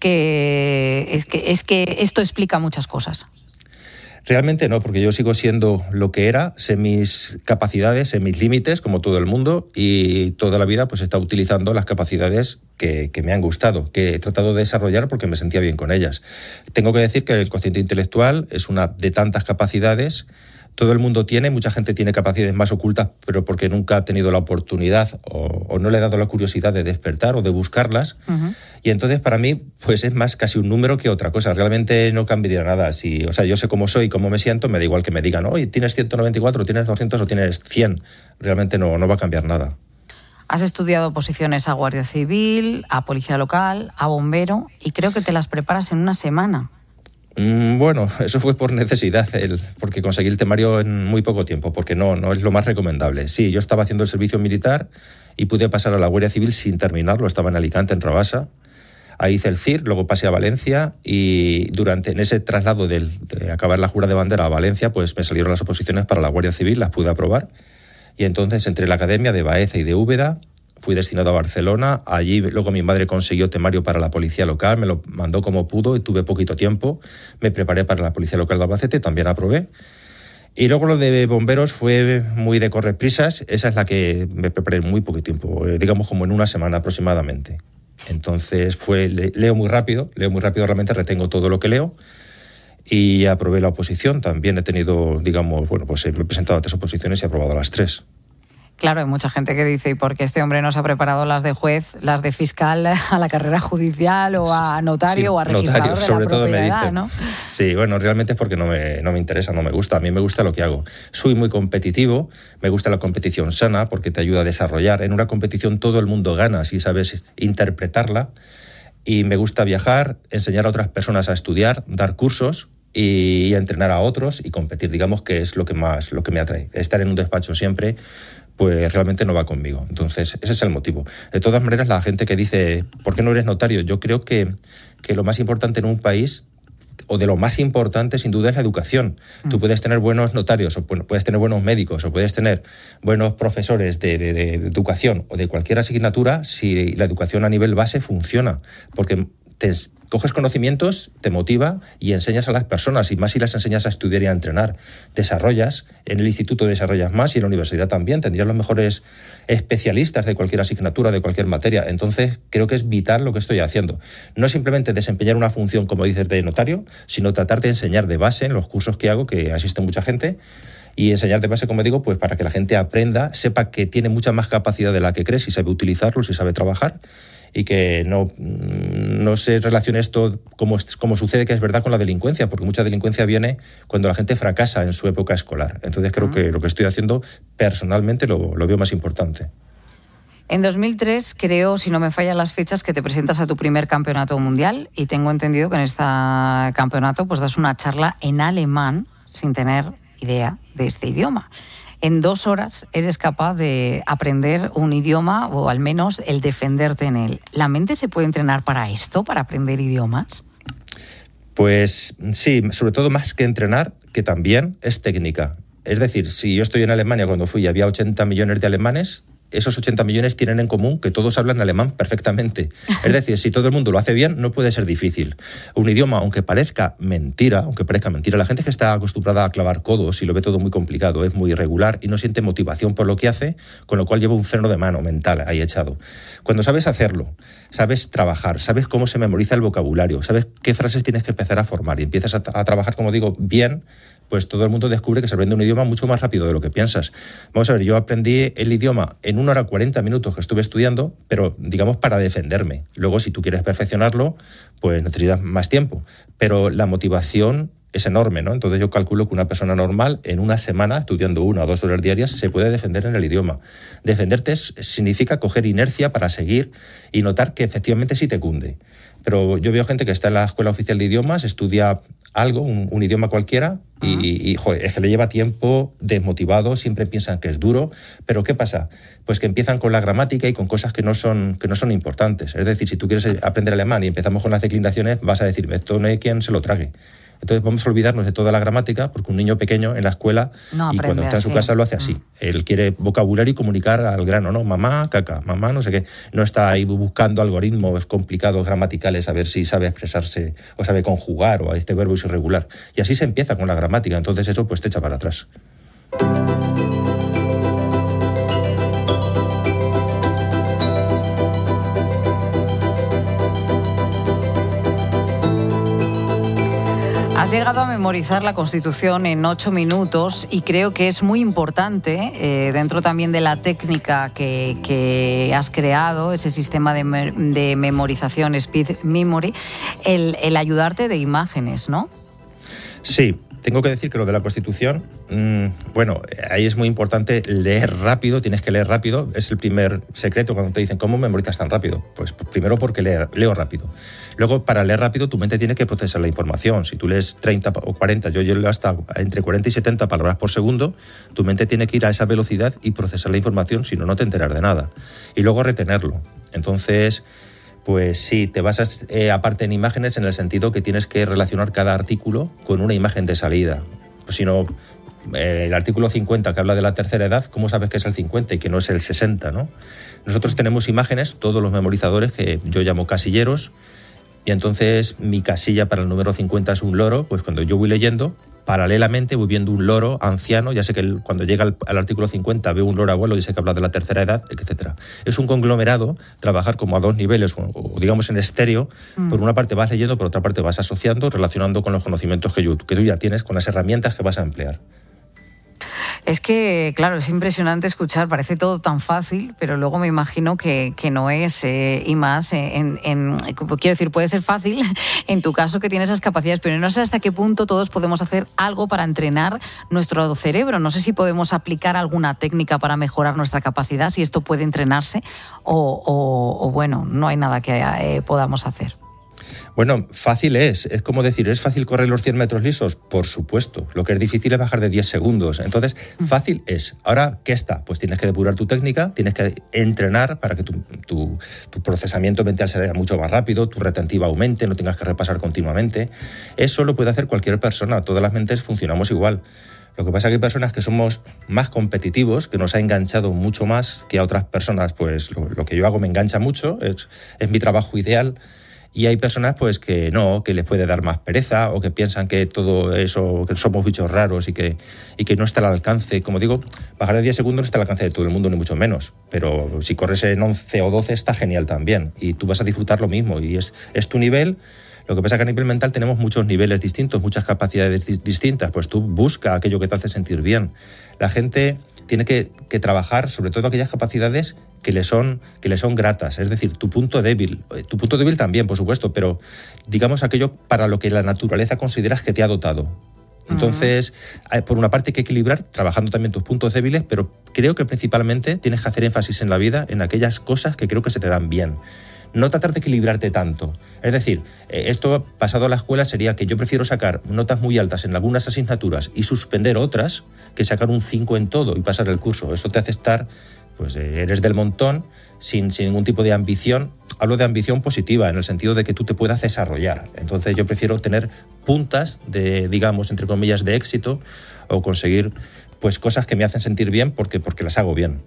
que esto explica muchas cosas? Realmente no, porque yo sigo siendo lo que era, sé mis capacidades, sé mis límites, como todo el mundo, y toda la vida pues he estado utilizando las capacidades que me han gustado, que he tratado de desarrollar porque me sentía bien con ellas. Tengo que decir que el cociente intelectual es una de tantas capacidades. Todo el mundo tiene, mucha gente tiene capacidades más ocultas, pero porque nunca ha tenido la oportunidad o no le ha dado la curiosidad de despertar o de buscarlas. Y entonces para mí pues es más casi un número que otra cosa. Realmente no cambiaría nada. Yo sé cómo soy, cómo me siento, me da igual que me digan, oye, tienes 194, tienes 200 o tienes 100. Realmente no va a cambiar nada. Has estudiado oposiciones a Guardia Civil, a Policía Local, a Bombero, y creo que te las preparas en una semana. Bueno, eso fue por necesidad, porque conseguí el temario en muy poco tiempo, porque no es lo más recomendable. Sí, yo estaba haciendo el servicio militar y pude pasar a la Guardia Civil sin terminarlo, estaba en Alicante, en Rabasa. Ahí hice el CIR, luego pasé a Valencia y en ese traslado de acabar la jura de bandera a Valencia, pues me salieron las oposiciones para la Guardia Civil, las pude aprobar. Y entonces entre la Academia de Baeza y de Úbeda fui destinado a Barcelona. Allí luego mi madre consiguió temario para la Policía Local, me lo mandó como pudo y tuve poquito tiempo. Me preparé para la Policía Local de Albacete, también aprobé. Y luego lo de bomberos fue muy de correr prisas. Esa es la que me preparé en muy poco tiempo, digamos como en una semana aproximadamente. Entonces leo muy rápido, realmente retengo todo lo que leo. y aprobé la oposición. También he tenido, digamos, bueno, pues me he presentado a 3 oposiciones y he aprobado las 3. Claro, hay mucha gente que dice, ¿y por qué este hombre no se ha preparado las de juez, las de fiscal a la carrera judicial o a notario o a registrador de sobre la todo me propiedad, dicen, ¿no? Sí, bueno, realmente es porque no me interesa, no me gusta. A mí me gusta lo que hago. Soy muy competitivo, me gusta la competición sana porque te ayuda a desarrollar. En una competición todo el mundo gana si sabes interpretarla. Y me gusta viajar, enseñar a otras personas a estudiar, dar cursos y entrenar a otros y competir, digamos que es lo que me atrae. Estar en un despacho siempre, pues realmente no va conmigo. Entonces, ese es el motivo. De todas maneras, la gente que dice, ¿por qué no eres notario? Yo creo que lo más importante en un país, o de lo más importante sin duda, es la educación. Tú puedes tener buenos notarios, o puedes tener buenos médicos, o puedes tener buenos profesores de educación o de cualquier asignatura si la educación a nivel base funciona. Porque coges conocimientos, te motiva y enseñas a las personas, y más si las enseñas a estudiar y a entrenar. Desarrollas, en el instituto desarrollas más y en la universidad también. Tendrías los mejores especialistas de cualquier asignatura, de cualquier materia. Entonces, creo que es vital lo que estoy haciendo. No simplemente desempeñar una función, como dices, de notario, sino tratar de enseñar de base en los cursos que hago, que asiste mucha gente, y enseñar de base, como digo, pues para que la gente aprenda, sepa que tiene mucha más capacidad de la que cree, si sabe utilizarlo, si sabe trabajar, y que no se relacione esto como sucede, que es verdad, con la delincuencia, porque mucha delincuencia viene cuando la gente fracasa en su época escolar. Entonces creo que lo que estoy haciendo personalmente lo veo más importante. En 2003 creo, si no me fallan las fechas, que te presentas a tu primer campeonato mundial, y tengo entendido que en este campeonato pues das una charla en alemán sin tener idea de este idioma. En 2 horas eres capaz de aprender un idioma, o al menos el defenderte en él. ¿La mente se puede entrenar para esto, para aprender idiomas? Pues sí, sobre todo más que entrenar, que también es técnica. Es decir, si yo estoy en Alemania cuando fui y había 80 millones de alemanes, esos 80 millones tienen en común que todos hablan alemán perfectamente. Es decir, si todo el mundo lo hace bien, no puede ser difícil. Un idioma, aunque parezca mentira, la gente que está acostumbrada a clavar codos y lo ve todo muy complicado, es muy irregular y no siente motivación por lo que hace, con lo cual lleva un freno de mano mental ahí echado. Cuando sabes hacerlo, sabes trabajar, sabes cómo se memoriza el vocabulario, sabes qué frases tienes que empezar a formar y empiezas a trabajar, como digo, bien, pues todo el mundo descubre que se aprende un idioma mucho más rápido de lo que piensas. Vamos a ver, yo aprendí el idioma en 1 hora 40 minutos que estuve estudiando, pero digamos para defenderme. Luego, si tú quieres perfeccionarlo, pues necesitas más tiempo. Pero la motivación es enorme, ¿no? Entonces yo calculo que una persona normal en una semana, estudiando 1 o 2 horas diarias, se puede defender en el idioma. Defenderte significa coger inercia para seguir y notar que efectivamente sí te cunde. Pero yo veo gente que está en la Escuela Oficial de Idiomas, estudia algo, un idioma cualquiera, y joder, es que le lleva tiempo, desmotivado, siempre piensan que es duro. Pero ¿qué pasa? Pues que empiezan con la gramática y con cosas que no son importantes. Es decir, si tú quieres aprender alemán y empezamos con las declinaciones, vas a decirme, esto no hay quien se lo trague. Entonces vamos a olvidarnos de toda la gramática, porque un niño pequeño en la escuela, y cuando está en su casa lo hace así. Él quiere vocabulario y comunicar al grano, ¿no? Mamá, caca, mamá, no sé qué. No está ahí buscando algoritmos complicados gramaticales a ver si sabe expresarse o sabe conjugar, o a este verbo es irregular. Y así se empieza con la gramática. Entonces eso pues te echa para atrás. Has llegado a memorizar la Constitución en 8 minutos y creo que es muy importante, dentro también de la técnica que has creado, ese sistema de memorización, Speed Memory, el ayudarte de imágenes, ¿no? Sí. Tengo que decir que lo de la Constitución, bueno, ahí es muy importante leer rápido, tienes que leer rápido, es el primer secreto cuando te dicen ¿cómo memorizas tan rápido? Pues primero porque leo rápido. Luego, para leer rápido, tu mente tiene que procesar la información. Si tú lees 30 o 40, yo leo hasta entre 40 y 70 palabras por segundo, tu mente tiene que ir a esa velocidad y procesar la información, si no, no te enteras de nada. Y luego retenerlo. Entonces, pues sí, te basas aparte en imágenes, en el sentido que tienes que relacionar cada artículo con una imagen de salida. Pues si no, el artículo 50 que habla de la tercera edad, ¿cómo sabes que es el 50 y que no es el 60, ¿no? Nosotros tenemos imágenes, todos los memorizadores, que yo llamo casilleros, y entonces mi casilla para el número 50 es un loro. Pues cuando yo voy leyendo, paralelamente voy viendo un loro anciano, ya sé que cuando llega al artículo 50 veo un loro abuelo y sé que habla de la tercera edad, etc. Es un conglomerado, trabajar como a dos niveles, o digamos en estéreo. Por una parte vas leyendo, por otra parte vas asociando, relacionando con los conocimientos que tú ya tienes, con las herramientas que vas a emplear. Es que, claro, es impresionante escuchar, parece todo tan fácil, pero luego me imagino que no es, y más, quiero decir, puede ser fácil en tu caso que tienes esas capacidades, pero no sé hasta qué punto todos podemos hacer algo para entrenar nuestro cerebro. No sé si podemos aplicar alguna técnica para mejorar nuestra capacidad, si esto puede entrenarse o bueno, no hay nada que podamos hacer. Bueno, fácil es como decir, ¿es fácil correr los 100 metros lisos? Por supuesto, lo que es difícil es bajar de 10 segundos. Entonces, fácil es. Ahora, ¿qué está? Pues tienes que depurar tu técnica, tienes que entrenar para que tu procesamiento mental sea mucho más rápido, tu retentiva aumente, no tengas que repasar continuamente. Eso lo puede hacer cualquier persona, todas las mentes funcionamos igual. Lo que pasa es que hay personas que somos más competitivos, que nos ha enganchado mucho más que a otras personas. Pues lo que yo hago me engancha mucho, es mi trabajo ideal. Y hay personas pues que no, que les puede dar más pereza o que piensan que todo eso, que somos bichos raros y que no está al alcance. Como digo, bajar de 10 segundos no está al alcance de todo el mundo, ni mucho menos. Pero si corres en 11 o 12 está genial también. Y tú vas a disfrutar lo mismo. Y es tu nivel. Lo que pasa es que a nivel mental tenemos muchos niveles distintos, muchas capacidades distintas. Pues tú busca aquello que te hace sentir bien. La gente tiene que trabajar sobre todo aquellas capacidades que le son gratas, es decir, tu punto débil también, por supuesto, pero digamos aquello para lo que la naturaleza consideras que te ha dotado. Entonces, por una parte hay que equilibrar trabajando también tus puntos débiles, pero creo que principalmente tienes que hacer énfasis en la vida en aquellas cosas que creo que se te dan bien. No tratar de equilibrarte tanto. Es decir, esto pasado a la escuela sería que yo prefiero sacar notas muy altas en algunas asignaturas y suspender otras que sacar un 5 en todo y pasar el curso. Eso te hace estar, pues eres del montón, sin ningún tipo de ambición. Hablo de ambición positiva, en el sentido de que tú te puedas desarrollar. Entonces yo prefiero tener puntas de, digamos, entre comillas, de éxito o conseguir pues cosas que me hacen sentir bien porque las hago bien.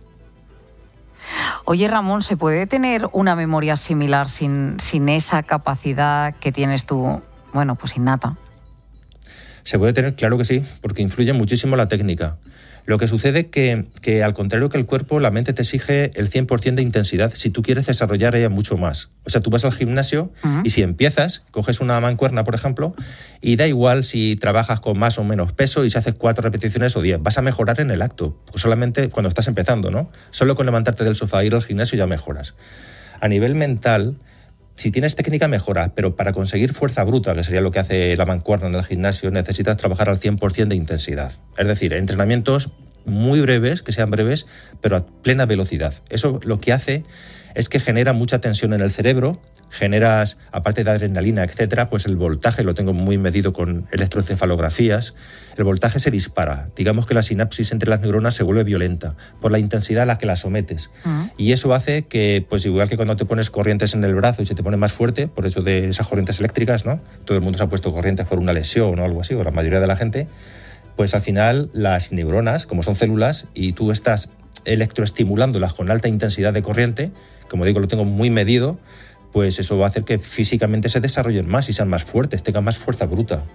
Oye, Ramón, ¿se puede tener una memoria similar sin esa capacidad que tienes tú, bueno, pues innata? Se puede tener, claro que sí, porque influye muchísimo la técnica. Lo que sucede que al contrario que el cuerpo, la mente te exige el 100% de intensidad si tú quieres desarrollar ella mucho más. O sea, tú vas al gimnasio y si empiezas, coges una mancuerna, por ejemplo, y da igual si trabajas con más o menos peso y si haces 4 repeticiones o 10, vas a mejorar en el acto, pues solamente cuando estás empezando, ¿no? Solo con levantarte del sofá e ir al gimnasio ya mejoras. A nivel mental, si tienes técnica mejoras, pero para conseguir fuerza bruta, que sería lo que hace la mancuerna en el gimnasio, necesitas trabajar al 100% de intensidad. Es decir, entrenamientos muy breves, que sean breves, pero a plena velocidad. Eso lo que hace es que genera mucha tensión en el cerebro, generas, aparte de adrenalina, etcétera, pues el voltaje lo tengo muy medido con electroencefalografías, el voltaje se dispara. Digamos que la sinapsis entre las neuronas se vuelve violenta por la intensidad a la que la sometes. Y eso hace que, pues igual que cuando te pones corrientes en el brazo y se te pone más fuerte, por eso de esas corrientes eléctricas, ¿no? Todo el mundo se ha puesto corrientes por una lesión o algo así, o la mayoría de la gente, pues al final las neuronas, como son células, y tú estás electroestimulándolas con alta intensidad de corriente, como digo, lo tengo muy medido, pues eso va a hacer que físicamente se desarrollen más y sean más fuertes, tengan más fuerza bruta.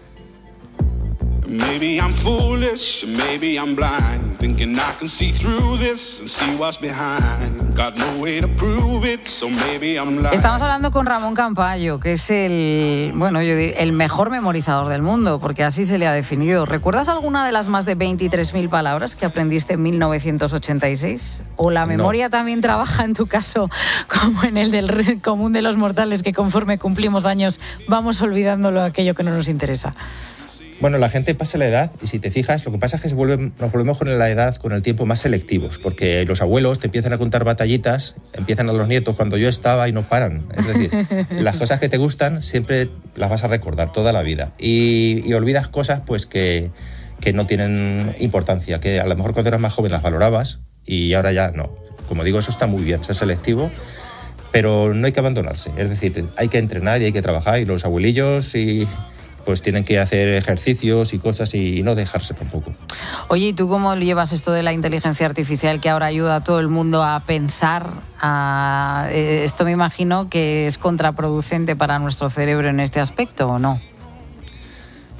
Maybe I'm foolish, maybe I'm blind, thinking I can see through this and see what's behind. Got no way to prove it, so maybe I'm lying. Estamos hablando con Ramón Campayo, que es el mejor memorizador del mundo, porque así se le ha definido. ¿Recuerdas alguna de las más de 23.000 palabras que aprendiste en 1986? ¿O la memoria también trabaja en tu caso como en el del común de los mortales, que conforme cumplimos años vamos olvidándolo aquello que no nos interesa? Bueno, la gente pasa la edad y si te fijas, lo que pasa es que nos volvemos con la edad, con el tiempo, más selectivos, porque los abuelos te empiezan a contar batallitas, empiezan a los nietos cuando yo estaba y no paran. Es decir, las cosas que te gustan siempre las vas a recordar toda la vida y olvidas cosas pues que no tienen importancia, que a lo mejor cuando eras más joven las valorabas y ahora ya no. Como digo, eso está muy bien, ser selectivo, pero no hay que abandonarse. Es decir, hay que entrenar y hay que trabajar y los abuelillos pues tienen que hacer ejercicios y cosas y no dejarse tampoco. Oye, ¿y tú cómo llevas esto de la inteligencia artificial que ahora ayuda a todo el mundo a pensar? Esto me imagino que es contraproducente para nuestro cerebro en este aspecto, ¿o no?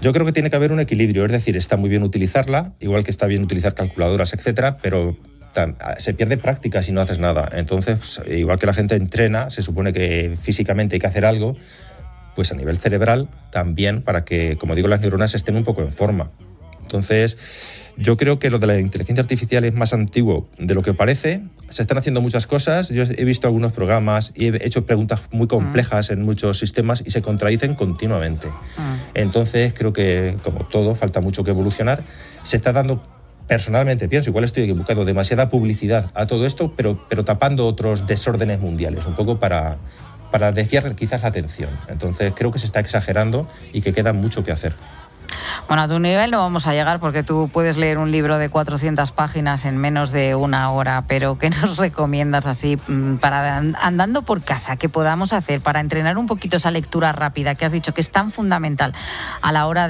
Yo creo que tiene que haber un equilibrio, es decir, está muy bien utilizarla, igual que está bien utilizar calculadoras, etcétera, pero se pierde práctica si no haces nada. Entonces, igual que la gente entrena, se supone que físicamente hay que hacer algo, pues a nivel cerebral también, para que, como digo, las neuronas estén un poco en forma. Entonces, yo creo que lo de la inteligencia artificial es más antiguo de lo que parece. Se están haciendo muchas cosas. Yo he visto algunos programas y he hecho preguntas muy complejas en muchos sistemas y se contradicen continuamente. Entonces, creo que, como todo, falta mucho que evolucionar. Se está dando, personalmente pienso, igual estoy equivocado, demasiada publicidad a todo esto, pero tapando otros desórdenes mundiales, un poco para desviar quizás la atención. Entonces, creo que se está exagerando y que queda mucho que hacer. Bueno, a tu nivel no vamos a llegar porque tú puedes leer un libro de 400 páginas en menos de una hora, pero ¿qué nos recomiendas así para andando por casa que podamos hacer para entrenar un poquito esa lectura rápida que has dicho que es tan fundamental a la hora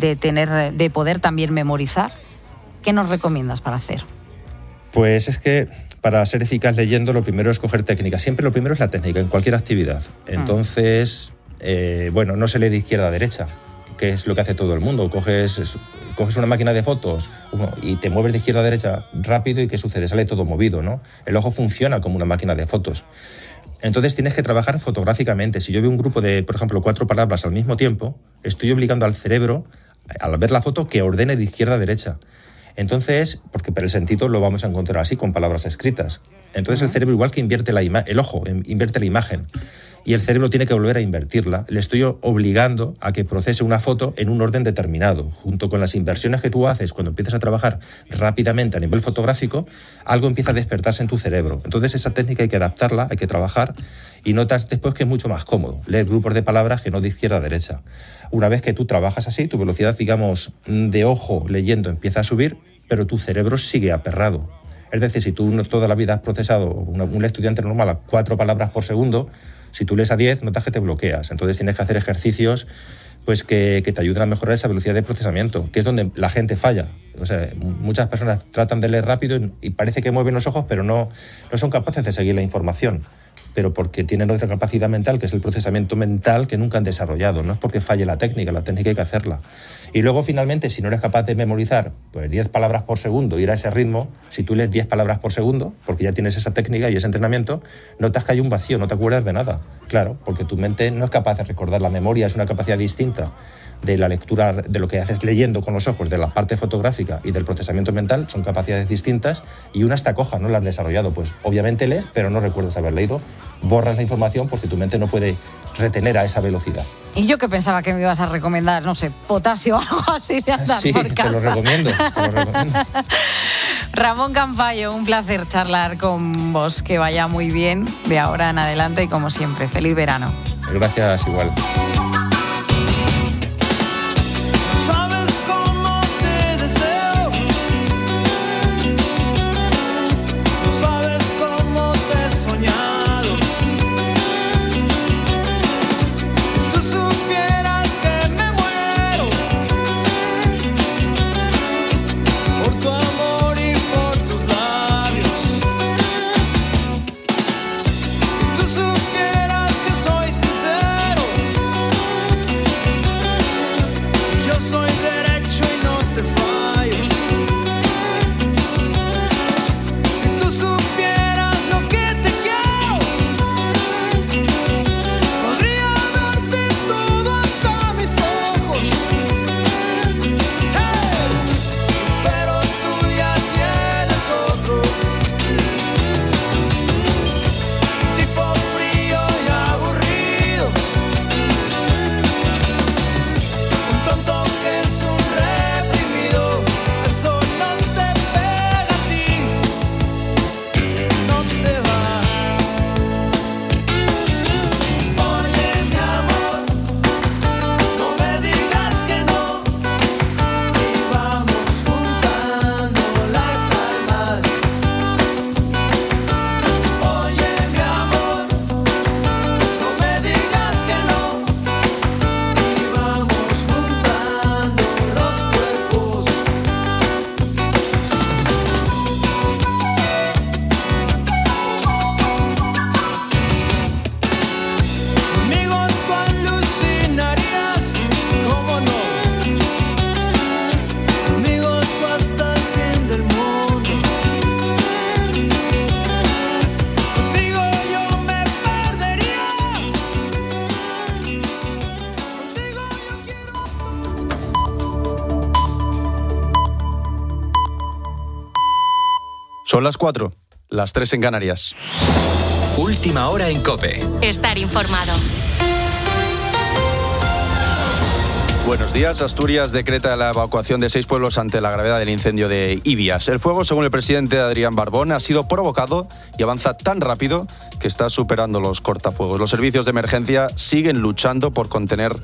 de poder también memorizar? ¿Qué nos recomiendas para hacer? Pues es que para ser eficaz leyendo lo primero es coger técnica. Siempre lo primero es la técnica en cualquier actividad. Entonces, no se lee de izquierda a derecha, que es lo que hace todo el mundo. Coges una máquina de fotos y te mueves de izquierda a derecha rápido y ¿qué sucede? Sale todo movido, ¿no? El ojo funciona como una máquina de fotos. Entonces tienes que trabajar fotográficamente. Si yo veo un grupo de, por ejemplo, 4 palabras al mismo tiempo, estoy obligando al cerebro, al ver la foto, que ordene de izquierda a derecha. Entonces, porque para el sentido lo vamos a encontrar así, con palabras escritas. Entonces el cerebro, igual que invierte el ojo, invierte la imagen, y el cerebro tiene que volver a invertirla, le estoy obligando a que procese una foto en un orden determinado. Junto con las inversiones que tú haces cuando empiezas a trabajar rápidamente a nivel fotográfico, algo empieza a despertarse en tu cerebro. Entonces esa técnica hay que adaptarla, hay que trabajar, y notas después que es mucho más cómodo leer grupos de palabras que no de izquierda a derecha. Una vez que tú trabajas así, tu velocidad, digamos, de ojo leyendo empieza a subir, pero tu cerebro sigue aperrado. Es decir, si tú toda la vida has procesado, un estudiante normal, a 4 palabras por segundo, si tú lees a 10, notas que te bloqueas. Entonces tienes que hacer ejercicios pues que te ayuden a mejorar esa velocidad de procesamiento, que es donde la gente falla. O sea, muchas personas tratan de leer rápido y parece que mueven los ojos, pero no son capaces de seguir la información. Pero porque tienen otra capacidad mental, que es el procesamiento mental, que nunca han desarrollado. No es porque falle la técnica hay que hacerla. Y luego, finalmente, si no eres capaz de memorizar pues 10 palabras por segundo, ir a ese ritmo, si tú lees 10 palabras por segundo, porque ya tienes esa técnica y ese entrenamiento, notas que hay un vacío, no te acuerdas de nada. Claro, porque tu mente no es capaz de recordar. La memoria es una capacidad distinta de la lectura, de lo que haces leyendo con los ojos, de la parte fotográfica y del procesamiento mental, son capacidades distintas, y una está coja, no la has desarrollado. Pues obviamente lees, pero no recuerdas haber leído, borras la información porque tu mente no puede retener a esa velocidad. Y yo que pensaba que me ibas a recomendar, no sé, potasio o algo así de andar por casa. Te lo recomiendo. Ramón Campayo, un placer charlar con vos, que vaya muy bien de ahora en adelante y como siempre, feliz verano. Gracias, igual. Son las 4, las 3 en Canarias. Última hora en COPE. Estar informado. Buenos días. Asturias decreta la evacuación de 6 pueblos ante la gravedad del incendio de Ibias. El fuego, según el presidente Adrián Barbón, ha sido provocado y avanza tan rápido que está superando los cortafuegos. Los servicios de emergencia siguen luchando por contener